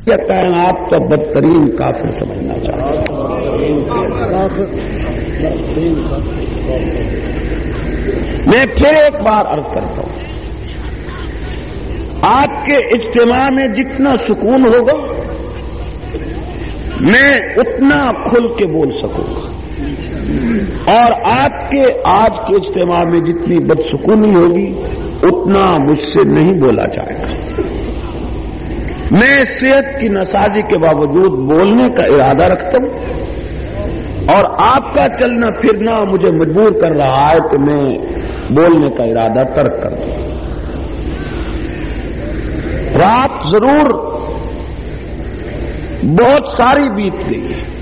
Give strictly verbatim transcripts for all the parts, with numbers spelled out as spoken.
یہ کائنات کا بدترین کافر سمجھنا چاہتا ہوں۔ میں پھر ایک بار عرض کرتا ہوں، آپ کے اجتماع میں جتنا سکون ہوگا میں اتنا کھل کے بول سکوں گا، اور آپ کے آج کے اجتماع میں جتنی بدسکونی ہوگی اتنا مجھ سے نہیں بولا جائے گا۔ میں صحت کی نسازی کے باوجود بولنے کا ارادہ رکھتا ہوں، اور آپ کا چلنا پھرنا مجھے مجبور کر رہا ہے کہ میں بولنے کا ارادہ ترک کر دوں۔ رات ضرور بہت ساری بیت گئی ہے،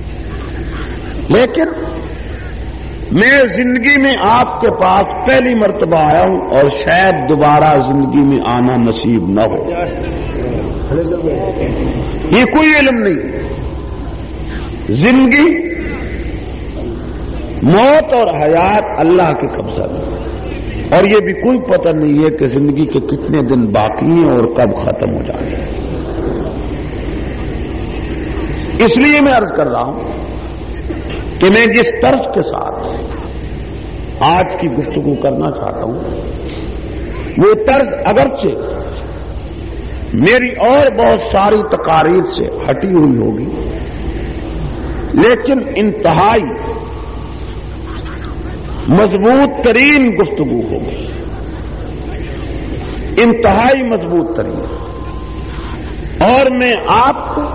لیکن میں زندگی میں آپ کے پاس پہلی مرتبہ آیا ہوں، اور شاید دوبارہ زندگی میں آنا نصیب نہ ہو۔ یہ کوئی علم نہیں، زندگی، موت اور حیات اللہ کے قبضہ میں، اور یہ بھی کوئی پتہ نہیں ہے کہ زندگی کے کتنے دن باقی ہیں اور کب ختم ہو جائیں گے۔ اس لیے میں عرض کر رہا ہوں کہ میں جس طرز کے ساتھ آج کی گفتگو کرنا چاہتا ہوں وہ طرز اگرچہ میری اور بہت ساری تقاریر سے ہٹی ہوئی ہوگی، لیکن انتہائی مضبوط ترین گفتگو ہوگی، انتہائی مضبوط ترین، اور میں آپ کو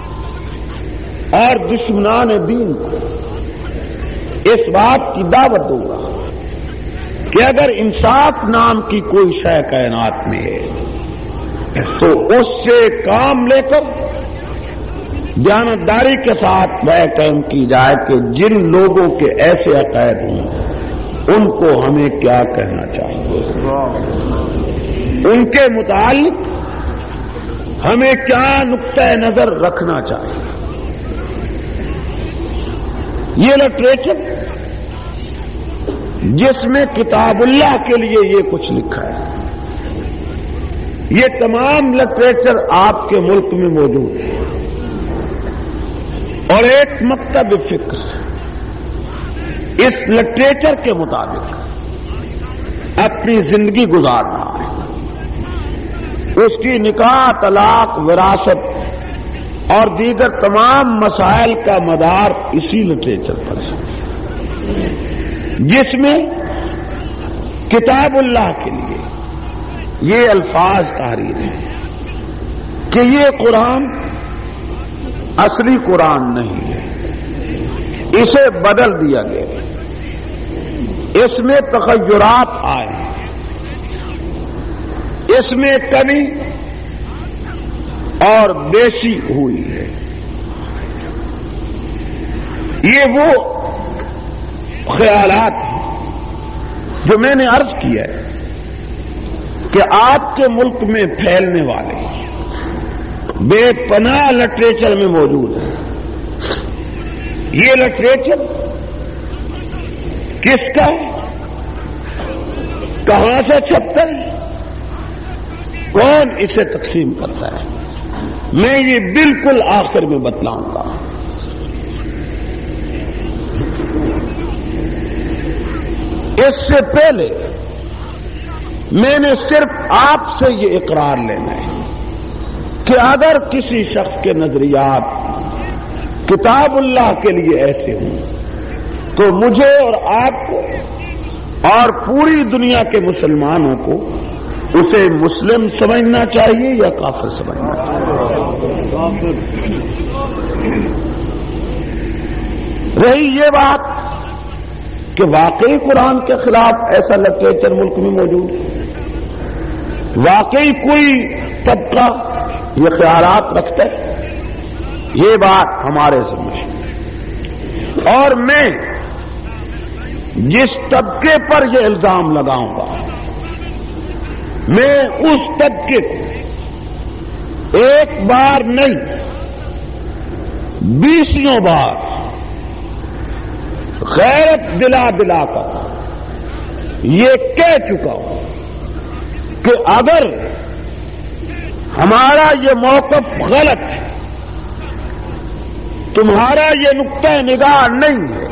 اور دشمنان دین کو اس بات کی دعوت دوں گا کہ اگر انصاف نام کی کوئی شے کائنات میں ہے تو اس سے کام لے کر دیانتداری کے ساتھ وہ قائم کی جائے کہ جن لوگوں کے ایسے عقائد ہوں ان کو ہمیں کیا کہنا چاہیے، ان کے متعلق ہمیں کیا نقطہ نظر رکھنا چاہیے۔ یہ لٹریچر جس میں کتاب اللہ کے لیے یہ کچھ لکھا ہے، یہ تمام لٹریچر آپ کے ملک میں موجود ہے، اور ایک مکتب فکر اس لٹریچر کے مطابق اپنی زندگی گزار رہا ہے۔ اس کی نکاح، طلاق، وراثت اور دیگر تمام مسائل کا مدار اسی لٹریچر پر ہے، جس میں کتاب اللہ کے لیے یہ الفاظ تحریر ہیں کہ یہ قرآن اصلی قرآن نہیں ہے، اسے بدل دیا گیا، اس میں تغیرات آئے، اس میں کمی اور بیشی ہوئی ہے۔ یہ وہ خیالات ہیں جو میں نے عرض کیا ہے کہ آپ کے ملک میں پھیلنے والے بے پناہ لٹریچر میں موجود ہے۔ یہ لٹریچر کس کا ہے، کہاں سے چھپتا ہے، کون اسے تقسیم کرتا ہے، میں یہ بالکل آخر میں بتلاؤں گا۔ اس سے پہلے میں نے صرف آپ سے یہ اقرار لینا ہے کہ اگر کسی شخص کے نظریات کتاب اللہ کے لیے ایسے ہوں تو مجھے اور آپ کو اور پوری دنیا کے مسلمانوں کو اسے مسلم سمجھنا چاہیے یا کافر سمجھنا چاہیے۔ رہی یہ بات کہ واقعی قرآن کے خلاف ایسا لٹریچر ملک میں موجود ہے، واقعی کوئی طبقہ یہ خیالات رکھتا ہے، یہ بات ہمارے ذمہ ہے، اور میں جس طبقے پر یہ الزام لگاؤں گا میں اس طبقے کو ایک بار نہیں بیسوں بار غیرت دلا دلا کر یہ کہہ چکا ہوں کہ اگر ہمارا یہ موقف غلط ہے، تمہارا یہ نقطہ نگاہ نہیں ہے،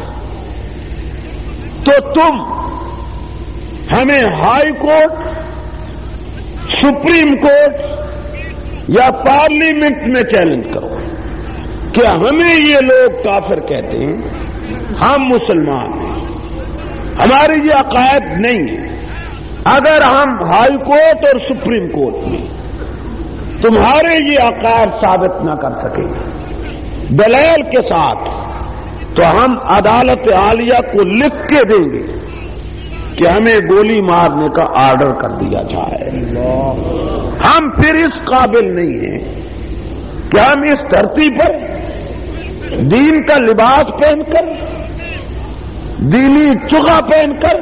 تو تم ہمیں ہائی کورٹ، سپریم کورٹ یا پارلیمنٹ میں چیلنج کرو کہ ہمیں یہ لوگ کافر کہتے ہیں، ہم مسلمان ہیں، ہماری یہ عقائد نہیں ہے۔ اگر ہم ہائی کورٹ اور سپریم کورٹ میں تمہارے یہ عقائد ثابت نہ کر سکیں دلیل کے ساتھ، تو ہم عدالت عالیہ کو لکھ کے دیں گے کہ ہمیں گولی مارنے کا آرڈر کر دیا جائے۔ ہم پھر اس قابل نہیں ہیں کہ ہم اس دھرتی پر دین کا لباس پہن کر، دینی چغا پہن کر،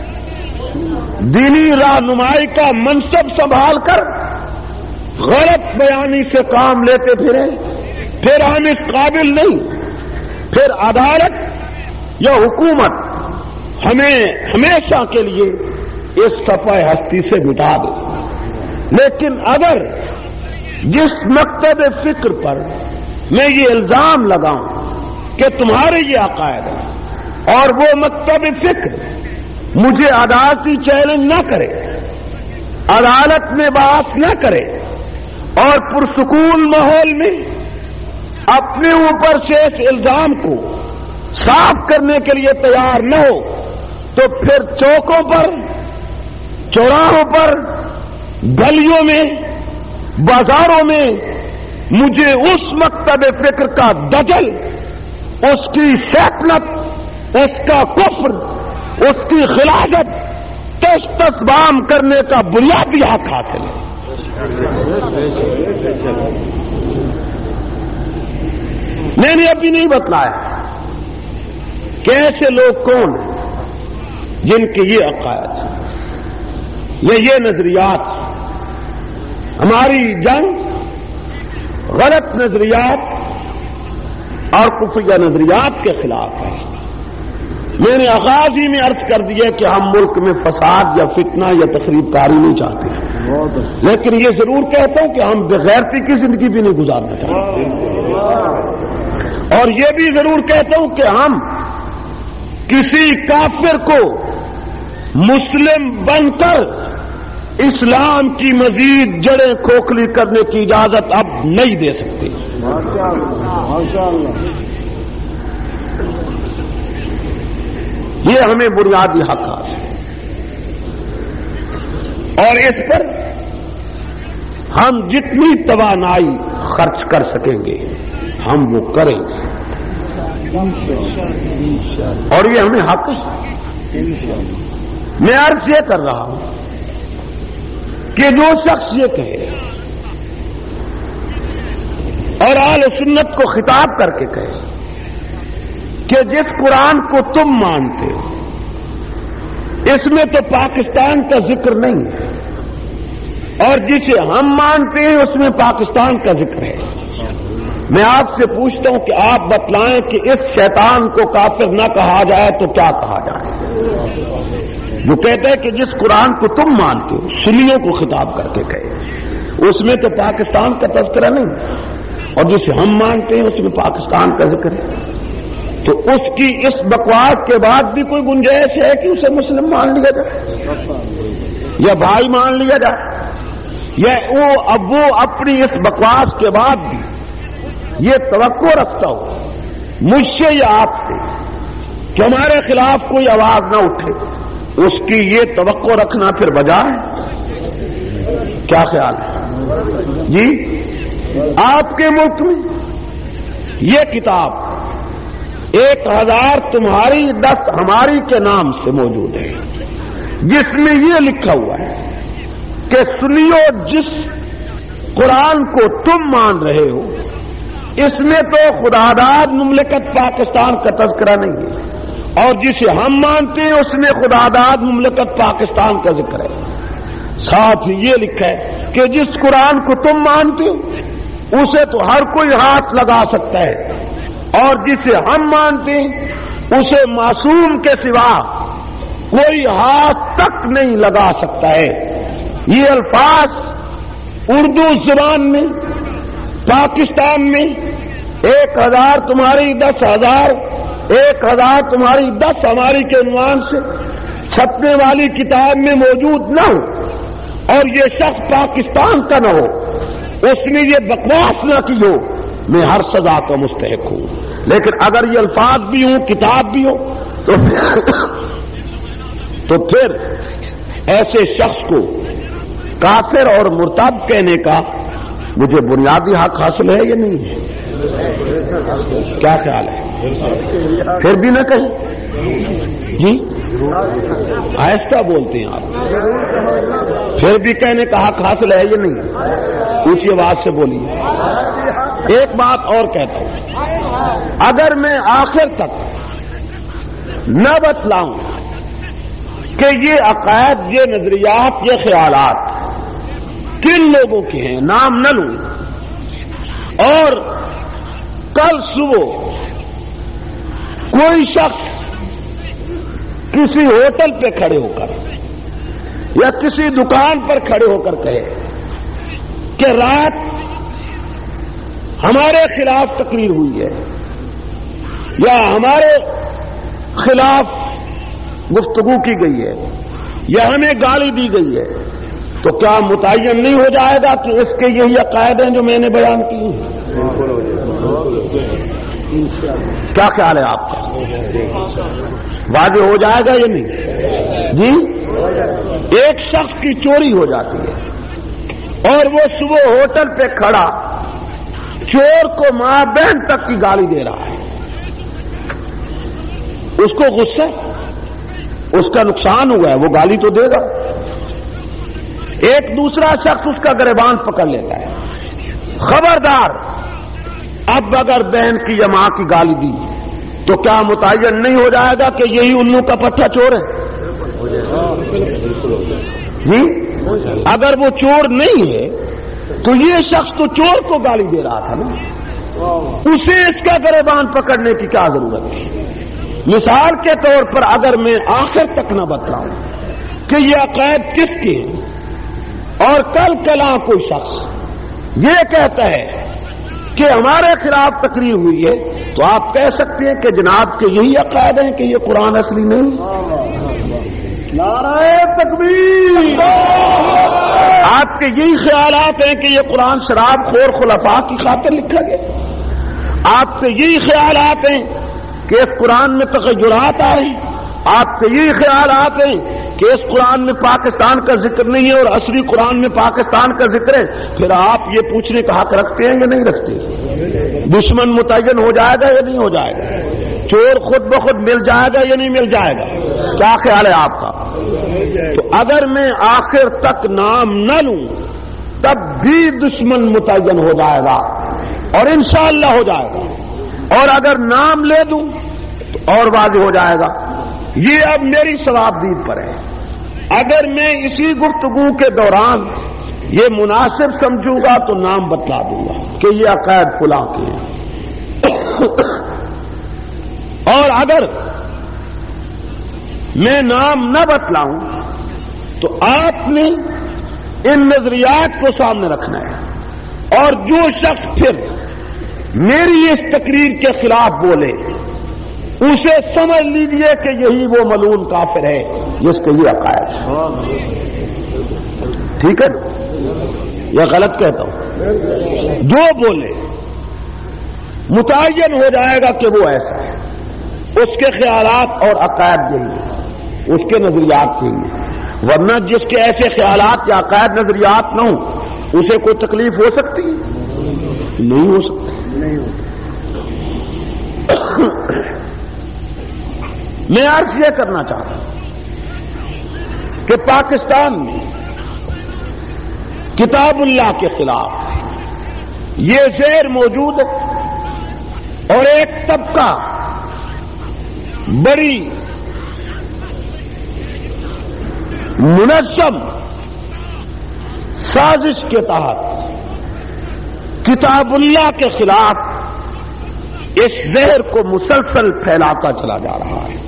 دینی رہنمائی کا منصب سنبھال کر غلط بیانی سے کام لیتے پھریں، پھر ہم اس قابل نہیں، پھر عدالت یا حکومت ہمیں ہمیشہ کے لیے اس صفحہ ہستی سے مٹا دے۔ لیکن اگر جس مکتب فکر پر میں یہ الزام لگاؤں کہ تمہارے یہ عقائد ہیں اور وہ مکتب فکر مجھے عدالتی چیلنج نہ کرے، عدالت میں بحث نہ کرے اور پرسکون ماحول میں اپنے اوپر سے اس الزام کو صاف کرنے کے لیے تیار نہ ہو، تو پھر چوکوں پر، چوراہوں پر، گلیوں میں، بازاروں میں مجھے اس مکتب فکر کا دجل، اس کی شیطنت، اس کا کفر، اس کی خلافت تش تسبام کرنے کا بنیادی حق حاصل ہے۔ میں نے ابھی نہیں بتلایا کہ ایسے لوگ کون ہیں جن کے یہ عقائد یا یہ نظریات ہماری جنگ غلط نظریات اور کفریہ نظریات کے خلاف ہے۔ میں نے آغاز ہی میں عرض کر دیا کہ ہم ملک میں فساد یا فتنہ یا تخریب کاری نہیں چاہتے ہیں، لیکن یہ ضرور کہتا ہوں کہ ہم بغیرتی کی زندگی بھی نہیں گزارنا چاہتے، اور یہ بھی ضرور کہتا ہوں کہ ہم کسی کافر کو مسلم بن کر اسلام کی مزید جڑیں کھوکھلی کرنے کی اجازت اب نہیں دے سکتے۔ یہ ہمیں بنیادی حق ہے اور اس پر ہم جتنی توانائی خرچ کر سکیں گے ہم وہ کریں گے، اور یہ ہمیں حق ہے۔ میں عرض یہ کر رہا ہوں کہ جو شخص یہ کہے اور اہل سنت کو خطاب کر کے کہے کہ جس قرآن کو تم مانتے ہو اس میں تو پاکستان کا ذکر نہیں ہے، اور جسے ہم مانتے ہیں اس میں پاکستان کا ذکر ہے، میں آپ سے پوچھتا ہوں کہ آپ بتلائیں کہ اس شیطان کو کافر نہ کہا جائے تو کیا کہا جائے؟ جو کہتے ہیں کہ جس قرآن کو تم مانتے ہو، سنیوں کو خطاب کر کے کہے اس میں تو پاکستان کا تذکرہ نہیں، اور جسے ہم مانتے ہیں اس میں پاکستان کا ذکر ہے، تو اس کی اس بکواس کے بعد بھی کوئی گنجائش ہے کہ اسے مسلم مان لیا جائے یا بھائی مان لیا جائے، یا وہ اب وہ اپنی اس بکواس کے بعد بھی یہ توقع رکھتا ہو مجھ سے یا آپ سے کہ ہمارے خلاف کوئی آواز نہ اٹھے، اس کی یہ توقع رکھنا پھر بجا ہے؟ کیا خیال ہے جی؟ آپ کے ملک میں یہ کتاب ایک ہزار تمہاری دس ہماری کے نام سے موجود ہے، جس میں یہ لکھا ہوا ہے کہ سنیو جس قرآن کو تم مان رہے ہو اس میں تو خداداد مملکت پاکستان کا تذکرہ نہیں ہے، اور جسے ہم مانتے ہیں اس میں خداداد مملکت پاکستان کا ذکر ہے، ساتھ ہی یہ لکھا ہے کہ جس قرآن کو تم مانتے ہو اسے تو ہر کوئی ہاتھ لگا سکتا ہے، اور جسے ہم مانتے ہیں اسے معصوم کے سوا کوئی ہاتھ تک نہیں لگا سکتا ہے۔ یہ الفاظ اردو زبان میں پاکستان میں ایک ہزار تمہاری دس ہزار ایک ہزار تمہاری دس ہماری کے عنوان سے چھپنے والی کتاب میں موجود نہ ہو اور یہ شخص پاکستان کا نہ ہو، اس نے یہ بکواس نہ کی ہو، میں ہر سزا کا مستحق ہوں. لیکن اگر یہ الفاظ بھی ہوں، کتاب بھی ہو، تو تو پھر ایسے شخص کو کافر اور مرتد کہنے کا مجھے بنیادی حق حاصل ہے یا نہیں ہے؟ کیا خیال ہے؟ پھر بھی نہ کہیں جی، آہستہ بولتے ہیں آپ. پھر بھی کہنے کا حق حاصل ہے یا نہیں؟ اونچی آواز سے بولیے. ایک بات اور کہتا ہوں، اگر میں آخر تک نہ بتلاؤں کہ یہ عقائد، یہ نظریات، یہ خیالات کن لوگوں کے ہیں، نام نہ لوں، اور کل صبح کوئی شخص کسی ہوٹل پہ کھڑے ہو کر یا کسی دکان پر کھڑے ہو کر کہے کہ رات ہمارے خلاف تقریر ہوئی ہے یا ہمارے خلاف گفتگو کی گئی ہے یا ہمیں گالی دی گئی ہے، تو کیا متعین نہیں ہو جائے گا کہ اس کے یہی عقائد ہیں جو میں نے بیان کی ہیں؟ کیا خیال ہے آپ کا؟ واضح ہو جائے گا یا نہیں جی؟ ایک شخص کی چوری ہو جاتی ہے اور وہ صبح ہوٹل پہ کھڑا چور کو ماں بہن تک کی گالی دے رہا ہے، اس کو غصہ، اس کا نقصان ہوا ہے، وہ گالی تو دے گا. ایک دوسرا شخص اس کا گریبان پکڑ لیتا ہے، خبردار اب اگر بہن کی یا ماں کی گالی دی تو کیا متعین نہیں ہو جائے گا کہ یہی الو کا پٹھا چور ہے جی؟ اگر وہ چور نہیں ہے تو یہ شخص تو چور کو گالی دے رہا تھا نا، اسے اس کا گریبان پکڑنے کی کیا ضرورت ہے؟ مثال کے طور پر اگر میں آخر تک نہ بتلاؤں کہ یہ عقائد کس کے ہیں اور کل کلاں کوئی شخص یہ کہتا ہے کہ ہمارے خلاف تقریر ہوئی ہے، تو آپ کہہ سکتے ہیں کہ جناب کے یہی عقائد ہیں کہ یہ قرآن اصلی نہیں؟ نعرہ تکبیر! آپ کے یہی خیالات ہیں کہ یہ قرآن شراب خور خلفاء کی خاطر لکھا گیا؟ آپ کے یہی خیالات ہیں کہ اس قرآن میں تغیرات آ رہے ہیں؟ آپ کے یہی خیالات ہیں کہ اس قرآن میں پاکستان کا ذکر نہیں ہے اور اصلی قرآن میں پاکستان کا ذکر ہے؟ پھر آپ یہ پوچھنے کا حق رکھتے ہیں یا نہیں رکھتے؟ دشمن متعین ہو جائے گا یا نہیں ہو جائے گا؟ چور خود بخود مل جائے گا یا نہیں مل جائے گا؟ کیا خیال ہے آپ کا؟ تو اگر میں آخر تک نام نہ لوں تب بھی دشمن متعین ہو جائے گا اور انشاءاللہ ہو جائے گا، اور اگر نام لے دوں تو اور واضح ہو جائے گا. یہ اب میری ثوابدید پر ہے. اگر میں اسی گفتگو کے دوران یہ مناسب سمجھوں گا تو نام بتلا دوں گا کہ یہ عقائد فلاں کے ہیں، اور اگر میں نام نہ بتلاؤں تو آپ نے ان نظریات کو سامنے رکھنا ہے، اور جو شخص پھر میری اس تقریر کے خلاف بولے اسے سمجھ لیجئے کہ یہی وہ ملعون کافر ہے جس کے یہ عقائد ہے. ٹھیک ہے نا؟ یا غلط کہتا ہوں؟ جو بولے متعین ہو جائے گا کہ وہ ایسا ہے، اس کے خیالات اور عقائد یہی ہیں، اس کے نظریات یہی ہیں. ورنہ جس کے ایسے خیالات یا عقائد نظریات نہ ہوں اسے کوئی تکلیف ہو سکتی ہے؟ نہیں ہو سکتی. میں عرض یہ کرنا چاہتا ہوں کہ پاکستان میں کتاب اللہ کے خلاف یہ زہر موجود ہے، اور ایک طبقہ بڑی منظم سازش کے تحت کتاب اللہ کے خلاف اس زہر کو مسلسل پھیلاتا چلا جا رہا ہے.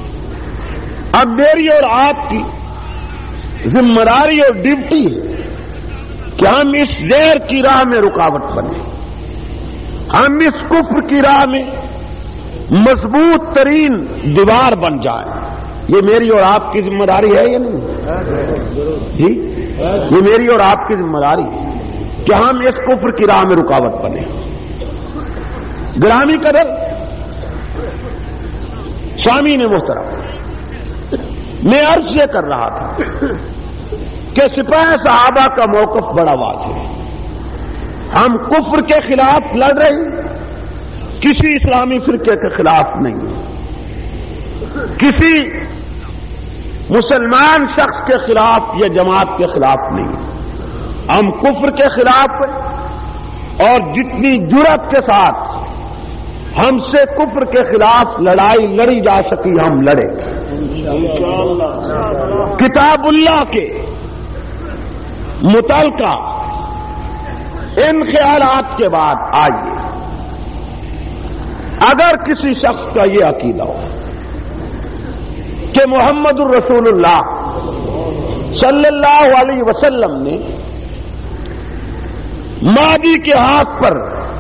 اب میری اور آپ کی ذمہ داری اور ڈیوٹی ہے کہ ہم اس زہر کی راہ میں رکاوٹ بنے، ہم اس کفر کی راہ میں مضبوط ترین دیوار بن جائیں. یہ میری اور آپ کی ذمہ داری ہے یا نہیں؟ جی یہ میری اور آپ کی ذمہ داری ہے کہ ہم اس کفر کی راہ میں رکاوٹ بنے. گرامی قدر سامعین محترم، میں عرض یہ کر رہا تھا کہ سپاہ صحابہ کا موقف بڑا واضح ہے. ہم کفر کے خلاف لڑ رہے ہیں، کسی اسلامی فرقے کے خلاف نہیں، کسی مسلمان شخص کے خلاف یا جماعت کے خلاف نہیں. ہم کفر کے خلاف اور جتنی جرأت کے ساتھ ہم سے کفر کے خلاف لڑائی لڑی جا سکی ہم لڑیں. کتاب اللہ کے متعلقہ ان خیالات کے بعد آئیے، اگر کسی شخص کا یہ عقیدہ ہو کہ محمد الرسول اللہ صلی اللہ علیہ وسلم نے مہدی کے ہاتھ پر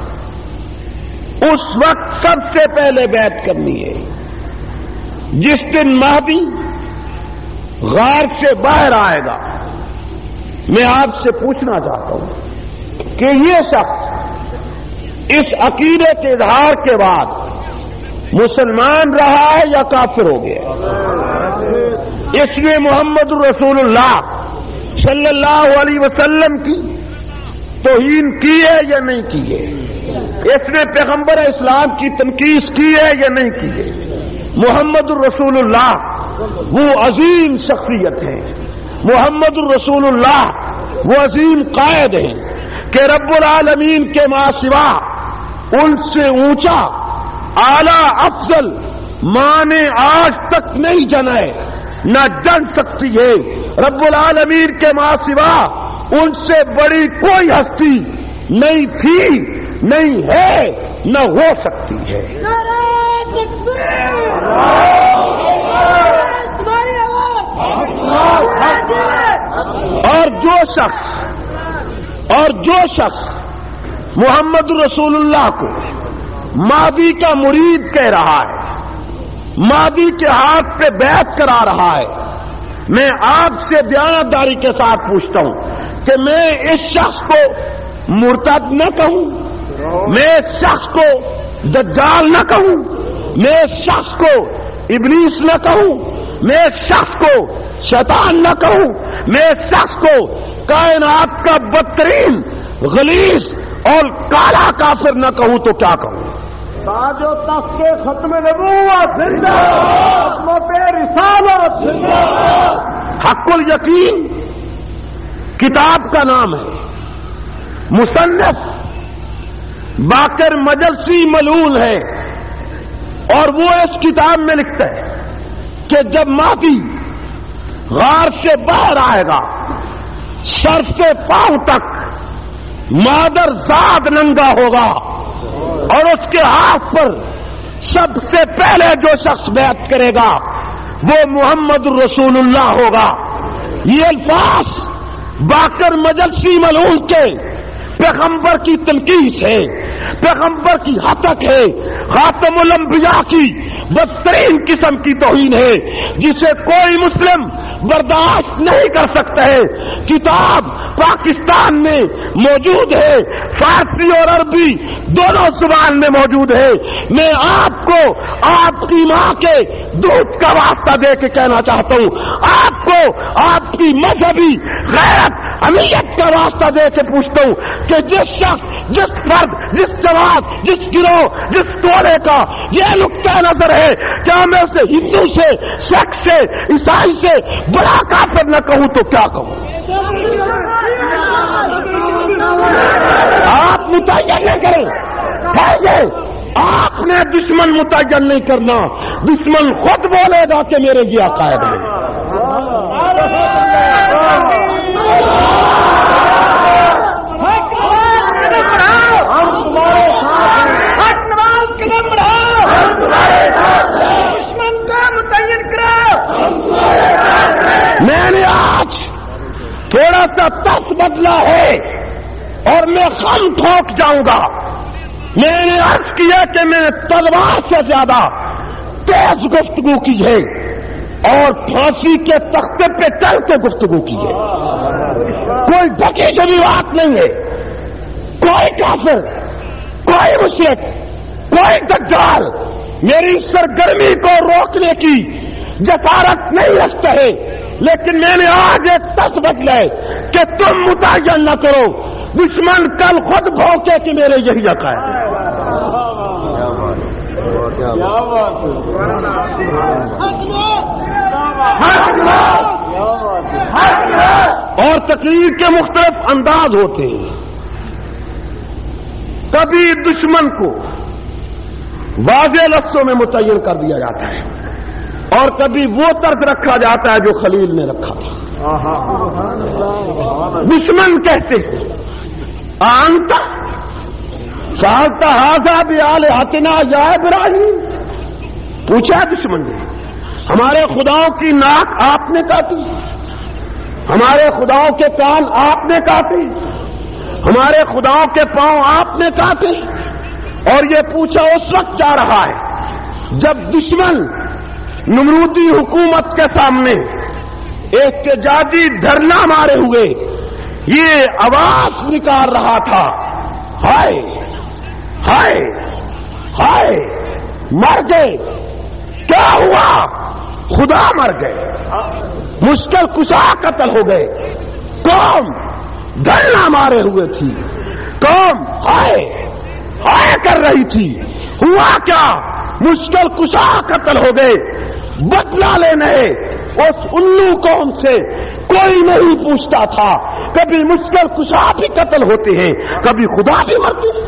اس وقت سب سے پہلے بیعت کرنی ہے جس دن مہدی غار سے باہر آئے گا، میں آپ سے پوچھنا چاہتا ہوں کہ یہ شخص اس عقیدے کے اظہار کے بعد مسلمان رہا ہے یا کافر ہو گیا؟ اس نے محمد الرسول اللہ صلی اللہ علیہ وسلم کی توہین کی ہے یا نہیں کی ہے؟ اس نے پیغمبر اسلام کی تنقید کی ہے یا نہیں کی ہے؟ محمد الرسول اللہ وہ عظیم شخصیت ہے، محمد الرسول اللہ وہ عظیم قائد ہیں کہ رب العالمین کے ماں سوا ان سے اونچا اعلیٰ افضل ماں نے آج تک نہیں جنا ہے، نہ جن سکتی ہے. رب العالمین کے ماں سوا ان سے بڑی کوئی ہستی نہیں تھی، نہیں ہے، نہ ہو سکتی ہے. اور جو شخص اور جو شخص محمد رسول اللہ کو مہدی کا مرید کہہ رہا ہے، مہدی کے ہاتھ پہ بیعت کرا رہا ہے، میں آپ سے دیانتداری کے ساتھ پوچھتا ہوں کہ میں اس شخص کو مرتد نہ کہوں، میں اس شخص کو دجال نہ کہوں، میں اس شخص کو ابلیس نہ کہوں، میں اس شخص کو شیطان نہ کہوں، میں اس شخص کو کائنات کا بدترین غلیظ اور کالا کافر نہ کہوں تو کیا کہوں؟ تاج و تخت کے ختم نبوت زندہ باد، عصمت رسالت زندہ باد. حق الیقین کتاب کا نام ہے، مصنف باقر مجلسی ملعون ہے، اور وہ اس کتاب میں لکھتا ہے کہ جب مہدی غار سے باہر آئے گا، سر سے پاؤں تک مادر زاد ننگا ہوگا، اور اس کے ہاتھ پر سب سے پہلے جو شخص بیعت کرے گا وہ محمد الرسول اللہ ہوگا. یہ الفاظ باقر مجلسی ملعون کے پیغمبر کی تنقید ہے، پیغمبر کی ہتک ہے، خاتم الانبیاء کی بدترین قسم کی توہین ہے جسے کوئی مسلم برداشت نہیں کر سکتا ہے. کتاب پاکستان میں موجود ہے، فارسی اور عربی دونوں زبان میں موجود ہے. میں آپ کو آپ کی ماں کے دودھ کا واسطہ دے کے کہنا چاہتا ہوں، آپ کو آپ کی مذہبی غیرت امیت کا واسطہ دے کے پوچھتا ہوں کہ جس شخص، جس فرد، جس جماعت، جس گروہ، جس ٹولے کا یہ نقطہ نظر ہے کہ میں اسے ہندو سے، سکھ سے، عیسائی سے بڑا کافر نہ کہوں تو کیا کہوں؟ آپ متعین نہیں کریں، آپ نے دشمن متعین نہیں کرنا، دشمن خود بولے گا کہ میرے یہ عقائد ہے. میں نے آج تھوڑا سا ترس بدل بدلہ ہے اور میں خم ٹھوک جاؤں گا. میں نے عرض کیا کہ میں تلوار سے زیادہ تیز گفتگو کی ہے اور پھانسی کے تختے پہ چل کے گفتگو کی ہے. کوئی ڈھکی چلی بات نہیں ہے. کوئی کافر، کوئی مشرک، کوئی دجال میری سرگرمی کو روکنے کی جسارت نہیں رکھتا ہے. لیکن میں نے آج ایک تص بدلا ہے کہ تم متعین نہ کرو، دشمن کل خود بھوکے کہ میرے یہی عقائد ہے. اور تقریر کے مختلف انداز ہوتے ہیں. کبھی دشمن کو واضح لفظوں میں متعین کر دیا جاتا ہے اور کبھی وہ طرز رکھا جاتا ہے جو خلیل نے رکھا تھا. دشمن کہتے ہیں آنتا سالتا ہاضا بیال ہاتنا یا ابراہیم. پوچھا دشمن نے ہمارے خداؤں کی ناک آپ نے کاٹی، ہمارے خداؤں کے کان آپ نے کاٹے، ہمارے خداؤں کے پاؤں آپ نے کاٹے. اور یہ پوچھا اس وقت جا رہا ہے جب دشمن نمرودی حکومت کے سامنے احتجاجی دھرنا مارے ہوئے یہ آواز نکال رہا تھا، ہائے ہائے ہائے مر گئے. کیا ہوا؟ خدا مر گئے، مشکل کشا قتل ہو گئے. قوم دھرنا مارے ہوئے تھی، قوم ہائے ہائے کر رہی تھی. ہوا کیا؟ مشکل کشا قتل ہو گئے. بدلہ لینے اس الو قوم سے کوئی نہیں پوچھتا تھا. کبھی مشکل کشا بھی قتل ہوتے ہیں، کبھی خدا بھی مرتے ہیں.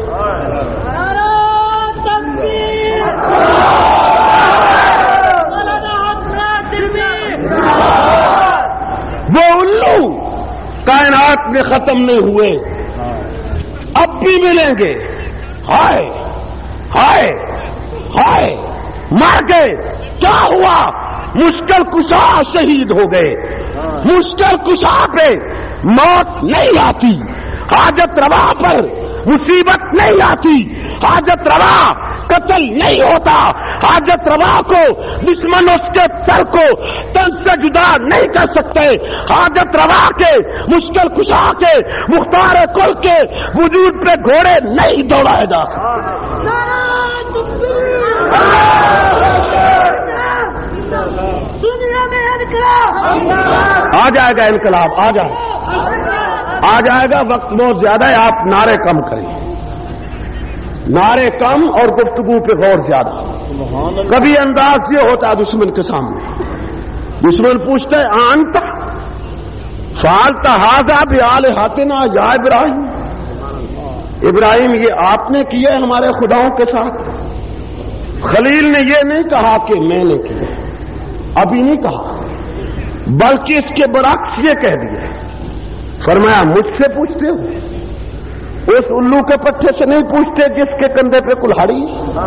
وہ الو کائنات میں ختم نہیں ہوئے، اب بھی ملیں گے. ہائے ہائے ہائے مر گئے. کیا ہوا؟ مشکل کشا شہید ہو گئے. مشکل کشا پہ موت نہیں آتی، حاجت روا پر مصیبت نہیں آتی، حاجت روا قتل نہیں ہوتا، حاجت روا کو دشمن اس کے سر کو تن سے جدا نہیں کر سکتے. حاجت روا کے مشکل کشا کے مختار کل کے وجود پہ گھوڑے نہیں دوڑائے جا سکتے. آ جائے گا انقلاب، آ جائے آ جائے گا. وقت بہت زیادہ ہے، آپ نعرے کم کریں، نعرے کم اور گفتگو پہ غور زیادہ. کبھی انداز یہ ہوتا ہے دشمن کے سامنے، دشمن پوچھتا ہے آنتا فعلت ھذا بآلہتنا یا ابراہیم. ابراہیم یہ آپ نے کیا ہے ہمارے خداؤں کے ساتھ. خلیل نے یہ نہیں کہا کہ میں نے کیا، ابھی نہیں کہا، بلکہ اس کے برعکس یہ کہہ دیا. فرمایا مجھ سے پوچھتے ہو، اس الو کے پٹھے سے نہیں پوچھتے جس کے کندھے پہ کلہاڑی.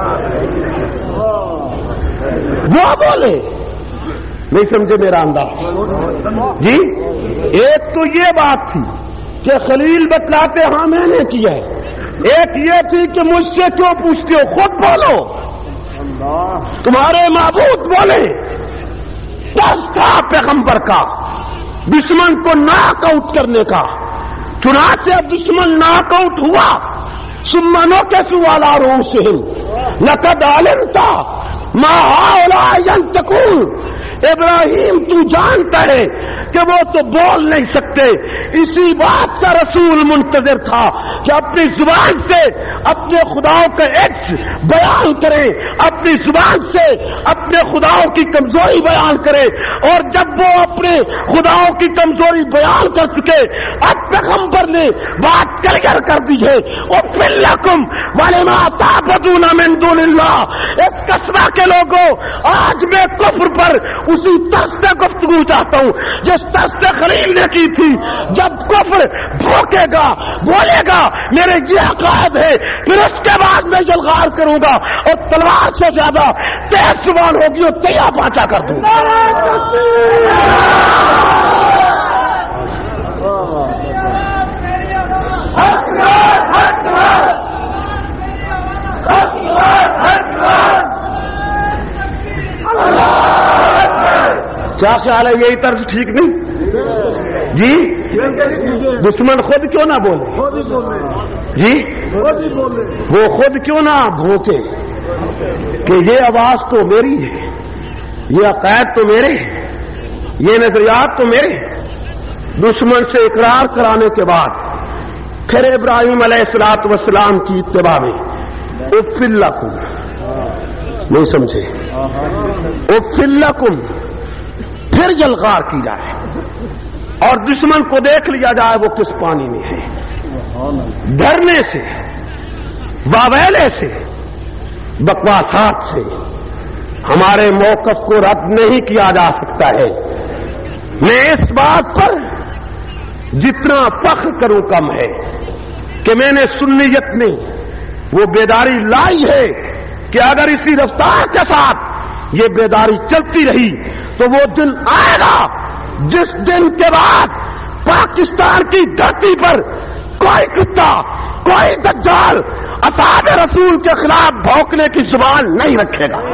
وہ بولے نہیں سمجھے میرا انداز جی. ایک تو یہ بات تھی کہ خلیل بتلاتے ہاں میں نے کیا ہے، ایک یہ تھی کہ مجھ سے کیوں پوچھتے ہو، خود بولو. تمہارے معبود بولے. دس تھا پیغمبر کا دشمن کو ناک آؤٹ کرنے کا. چنانچہ دشمن ناک آؤٹ ہوا. سمنوں کے سوالا روسہم لقد علمت ما هؤلاء ينطقون. ابراہیم تو جانتا ہے کہ وہ تو بول نہیں سکتے. اسی بات کا رسول منتظر تھا کہ اپنی زبان سے اپنے خداؤں کا عجز بیان کرے، اپنی زبان سے اپنے خداؤں کی کمزوری بیان کرے. اور جب وہ اپنے خداؤں کی کمزوری بیان کر چکے، اب پیغمبر نے بات کلیئر کر دی ہے. اُفِّلْ لَكُمْ وَلِمَا تَعْبُدُونَ مِن دُونِ اللَّهِ. اس قصبہ کے لوگوں، آج میں کفر پر اسی طرز سے گفتگو چاہتا ہوں جس طرز سے خلیل نے کی تھی. جب کفر بھوکے گا، بولے گا میرے یہ عقائد ہے، پھر اس کے بعد میں جلغار کروں گا اور تلوار سے زیادہ تیز زبان ہوگی اور تیا پاچا کر دوں گا. کیا خیال ہے یہی طرز ٹھیک نہیں جی؟ دشمن خود کیوں نہ بولے جی؟ وہ خود کیوں نہ بھوکے کہ یہ آواز تو میری ہے، یہ عقائد تو میرے ہیں، یہ نظریات تو میرے ہیں۔ دشمن سے اقرار کرانے کے بعد پھر ابراہیم علیہ الصلوۃ والسلام کی اتباع میں اف لکم، نہیں سمجھے؟ اف لکم، پھر یلغار کی جائے اور دشمن کو دیکھ لیا جائے وہ کس پانی میں ہے۔ ڈرنے سے، واویلے سے، بکواسات سے ہمارے موقف کو رد نہیں کیا جا سکتا ہے۔ میں اس بات پر جتنا فخر کروں کم ہے کہ میں نے سنیت میں وہ بیداری لائی ہے کہ اگر اسی رفتار کے ساتھ یہ بیداری چلتی رہی تو وہ دن آئے گا جس دن کے بعد پاکستان کی دھرتی پر کوئی کتا، کوئی دجال اصحاب رسول کے خلاف بھونکنے کی زبان نہیں رکھے گا۔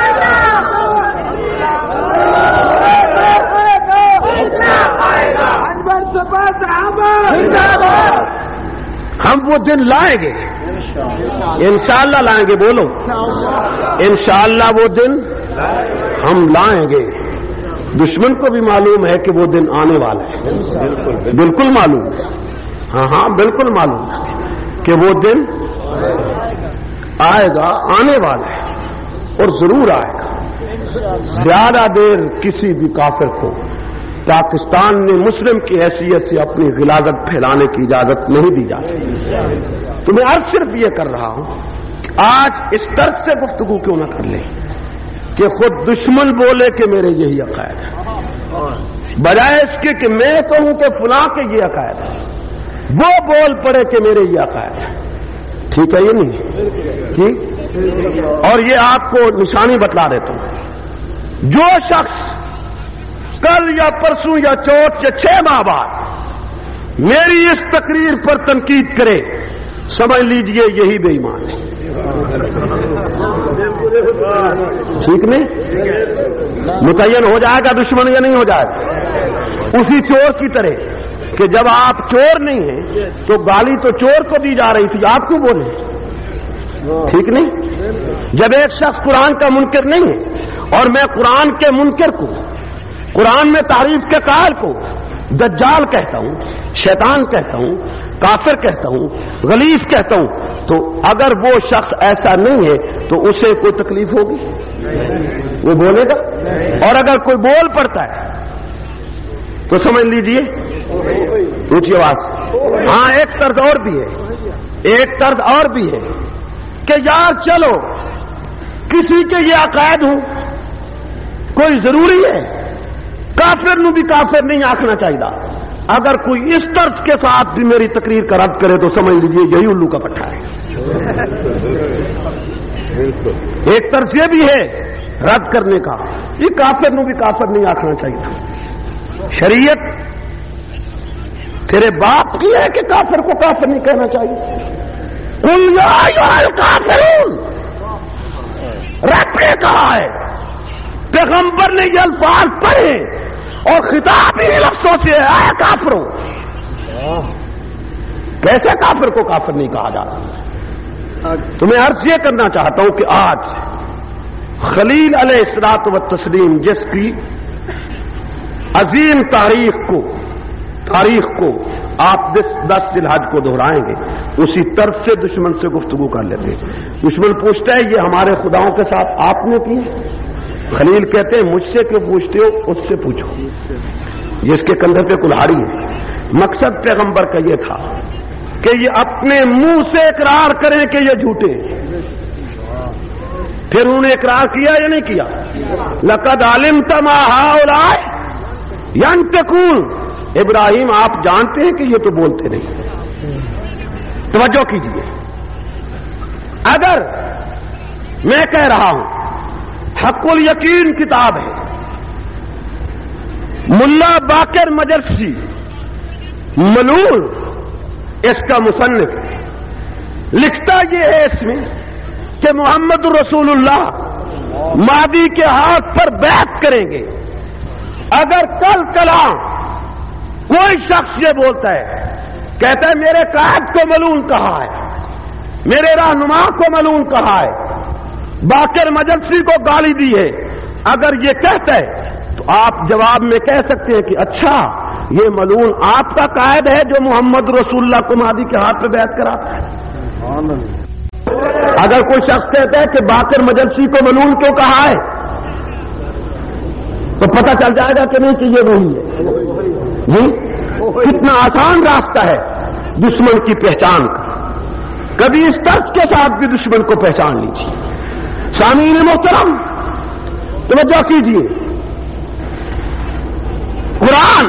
ہم وہ دن لائیں گے، انشاءاللہ لائیں گے، بولو انشاءاللہ وہ دن ہم لائیں گے۔ دشمن کو بھی معلوم ہے کہ وہ دن آنے والا ہے، بالکل معلوم ہے، ہاں ہاں بالکل معلوم ہے کہ وہ دن آئے گا، آنے والا ہے اور ضرور آئے گا۔ زیادہ دیر کسی بھی کافر کو پاکستان میں مسلم کی حیثیت سے اپنی غلاظت پھیلانے کی اجازت نہیں دی جاتی۔ تو میں عرض صرف یہ کر رہا ہوں کہ آج اس طرح سے گفتگو کیوں نہ کر لیں کہ خود دشمن بولے کہ میرے یہی عقائد ہے، بجائے اس کے کہ میں کہوں کہ فلاں کے یہ عقائد ہے، وہ بول پڑے کہ میرے یہ عقائد ہے۔ ٹھیک ہے یہ نہیں ٹھیک؟ اور یہ آپ کو نشانی بتلا دیتا ہوں، جو شخص کل یا پرسوں یا چوتھ یا چھ ماہ بعد میری اس تقریر پر تنقید کرے، سمجھ لیجئے یہی بے ایمان ہے۔ ٹھیک نہیں؟ متعین ہو جائے گا دشمن یا نہیں ہو جائے گا؟ اسی چور کی طرح کہ جب آپ چور نہیں ہیں تو گالی تو چور کو دی جا رہی تھی، آپ کیوں بولے؟ ٹھیک نہیں؟ جب ایک شخص قرآن کا منکر نہیں ہے اور میں قرآن کے منکر کو، قرآن میں تعریف کے قائل کو دجال کہتا ہوں، شیطان کہتا ہوں، کافر کہتا ہوں، غلیظ کہتا ہوں، تو اگر وہ شخص ایسا نہیں ہے تو اسے کوئی تکلیف ہوگی؟ وہ بولے گا؟ اور اگر کوئی بول پڑتا ہے تو سمجھ لیجئے اونچی آواز، ہاں ایک طرز اور بھی ہے، ایک طرز اور بھی ہے کہ یار چلو کسی کے یہ عقائد ہوں، کوئی ضروری ہے کافر نو بھی کافر نہیں آکھنا چاہیے۔ اگر کوئی اس طرز کے ساتھ بھی میری تقریر کا رد کرے تو سمجھ لیجیے یہی الو کا پٹھا ہے۔ ایک طرز یہ بھی ہے رد کرنے کا، یہ کافر نو بھی کافر نہیں آکھنا چاہیے۔ شریعت تیرے باپ کی ہے کہ کافر کو کافر نہیں کہنا چاہیے؟ قل یا ایھا الکافرون، رب نے کہا ہے، پیغمبر نے یہ الفاظ پڑھے اور خطاب ہی لفظوں سے اے کافروں۔ کیسے کافر کو کافر نہیں کہا جاتا؟ تو میں عرض یہ کرنا چاہتا ہوں کہ آج خلیل علیہ الصلوۃ والتسلیم جس کی عظیم تاریخ کو تاریخ کو آپ دس ذی الحج کو دہرائیں گے، اسی طرز سے دشمن سے گفتگو کر لیتے ہیں۔ دشمن پوچھتا ہے یہ ہمارے خداؤں کے ساتھ آپ نے کی؟ خلیل کہتے ہیں مجھ سے کیوں پوچھتے ہو، اس سے پوچھو جس کے کندھے پہ کلہاڑی ہے۔ مقصد پیغمبر کا یہ تھا کہ یہ اپنے منہ سے اقرار کریں کہ یہ جھوٹے ہیں۔ پھر انہوں نے اقرار کیا یا نہیں کیا؟ لقد علمت ما هؤلاء ينطقون، ابراہیم آپ جانتے ہیں کہ یہ تو بولتے نہیں۔ توجہ کیجیے، اگر میں کہہ رہا ہوں حق الیقین کتاب ہے، ملا باقر مجرسی ملول اس کا مصنف لکھتا یہ ہے اس میں کہ محمد رسول اللہ مہدی کے ہاتھ پر بیعت کریں گے اگر کل کلا کوئی شخص یہ بولتا ہے، کہتا ہے میرے قائد کو ملعون کہا ہے، میرے رہنما کو ملعون کہا ہے، باقر مجلسی کو گالی دی ہے، اگر یہ کہتا ہے تو آپ جواب میں کہہ سکتے ہیں کہ اچھا یہ ملعون آپ کا قائد ہے جو محمد رسول اللہ کو مہدی کے ہاتھ پہ بیعت کراتا ہے؟ اگر کوئی شخص کہتا ہے کہ باقر مجلسی کو ملعون کیوں کہا ہے تو پتہ چل جائے گا کہ نہیں کہ یہ وہی ہے۔ جی کتنا آسان راستہ ہے دشمن کی پہچان کا، کبھی اس طرز کے ساتھ بھی دشمن کو پہچان لیجیے۔ سامعین محترم توجہ کیجیے، قرآن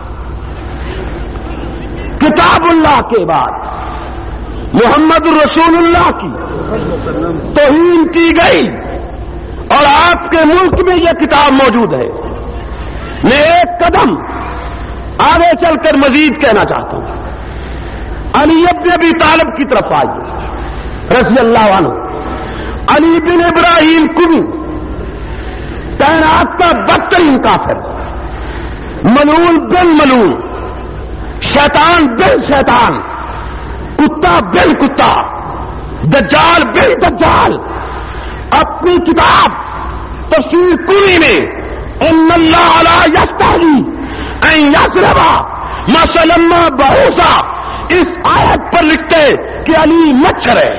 کتاب اللہ کے بعد محمد رسول اللہ کی توہین کی گئی اور آپ کے ملک میں یہ کتاب موجود ہے۔ میں ایک قدم آگے چل کر مزید کہنا چاہتا ہوں، علی بن ابی طالب کی طرف آئیے رضی اللہ عنہ۔ علی بن ابراہیم کمی کائنات کا بدترین کافر، ملعون بن ملعون، شیطان بن شیطان، کتا بن کتا، دجال بن دجال، اپنی کتاب تفسیر کلی میں ان اللہ لا یستحی ان یضرب مثلا ما بعوضہ اس آیت پر لکھتے کہ علی مچھر ہے۔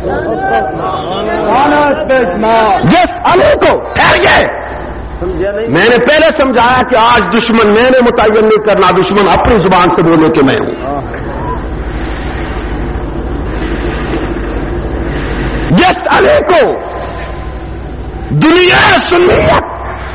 جس علی کو ٹھہر گئے، میں نے پہلے سمجھایا کہ آج دشمن میں نے متعین نہیں کرنا، دشمن اپنی زبان سے بولے کہ میں ہوں۔ جس علی کو دنیا سنیت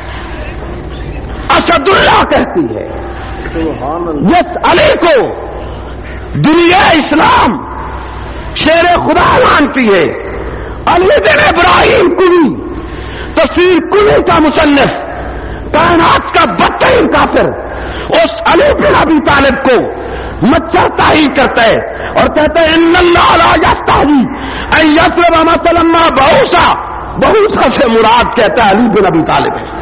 اسد اللہ کہتی ہے، جس علی کو دنیا اسلام شیر خدا مانتی ہے، علی بن ابراہیم کلی تفسیر کلی کا مصنف، کائنات کا بدترین کافر، اس علی بن ابی طالب کو مچھر تعین کرتا ہے اور کہتا ہے ان اللہ لا یستحی ان یضرب مثلا ما بعوضہ، بعوضہ سے مراد کہتا ہے علی بن ابی طالب ہے۔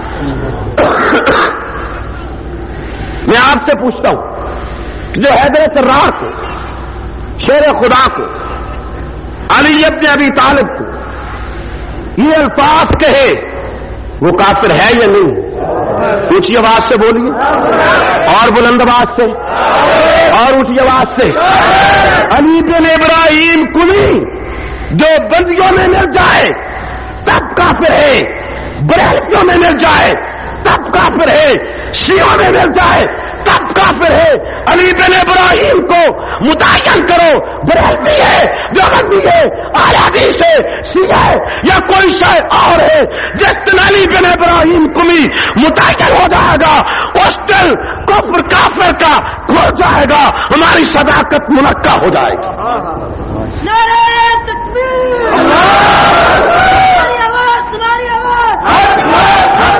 میں آپ سے پوچھتا ہوں، جو حیدر کرار کو، شیر خدا کو، علی بن ابی طالب کو یہ الفاظ کہے وہ کافر ہے یا نہیں؟ اونچی آواز سے بولیے، اور بلند آواز سے، اور اونچی آواز سے۔ علی بن ابراہیم کلی جو بندیوں میں مل جائے تب کافر ہے، بریلویوں میں مل جائے تب کافر ہے، شیعوں میں مل جائے تب کافر ہے۔ علی بن ابراہیم کو متعین کرو، بریلوی ہے، دیوبندی ہے، اہل حدیث ہے، شیعہ ہے یا کوئی شاید اور ہے، جس دن علی بن ابراہیم کمی متعین ہو جائے گا اس دن کفر کافر کا کھل جائے گا، ہماری صداقت منقع ہو جائے گی۔ نعرہ تکبیر، تمہاری آواز، تمہاری آواز۔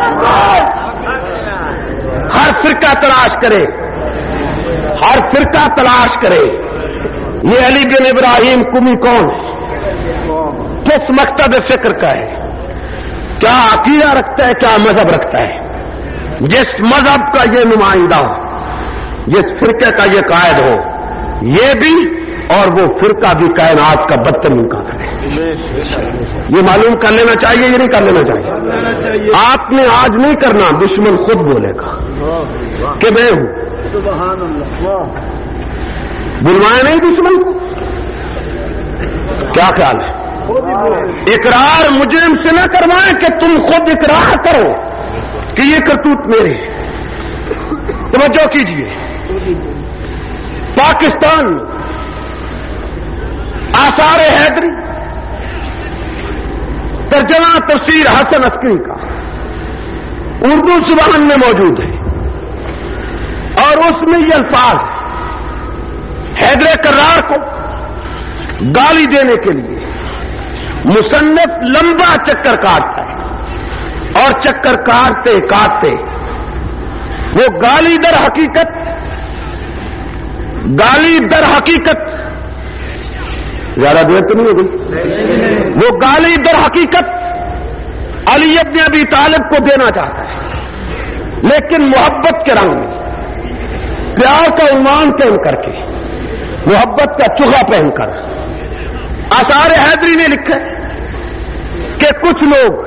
ہر فرقہ تلاش کرے، ہر فرقہ تلاش کرے یہ علی بن ابراہیم کمی کون ہے، کس مقصد فکر کا ہے، کیا عقیدہ رکھتا ہے، کیا مذہب رکھتا ہے۔ جس مذہب کا یہ نمائندہ ہو، جس فرقے کا یہ قائد ہو، یہ بھی اور وہ فرقہ بھی کائنات کا بدترین کافر ہے۔ یہ معلوم کر لینا چاہیے، یہ نہیں کر لینا چاہیے۔ آپ نے آج نہیں کرنا، دشمن خود بولے گا کہ میں ہوں۔ بلوائے نہیں دشمن کو، کیا خیال ہے؟ اقرار مجرم سے نہ کروائیں کہ تم خود اقرار کرو کہ یہ کرتوت میرے۔ توجہ کیجیے، پاکستان آثار حیدری ترجمہ تفسیر حسن عسکری کا اردو زبان میں موجود ہے، اور اس میں یہ الفاظ حیدر کرار کو گالی دینے کے لیے مصنف لمبا چکر کاٹتا ہے، اور چکر کاٹتے کاٹتے وہ گالی در حقیقت گالی در حقیقت زیادہ دیر تو نہیں ہو گئی، وہ گالی در حقیقت علی بن ابی طالب کو دینا چاہتا ہے، لیکن محبت کے رنگ میں، پیار کا عنوان پہن کر کے، محبت کا چوغا پہن کر آثار حیدری نے لکھا کہ کچھ لوگ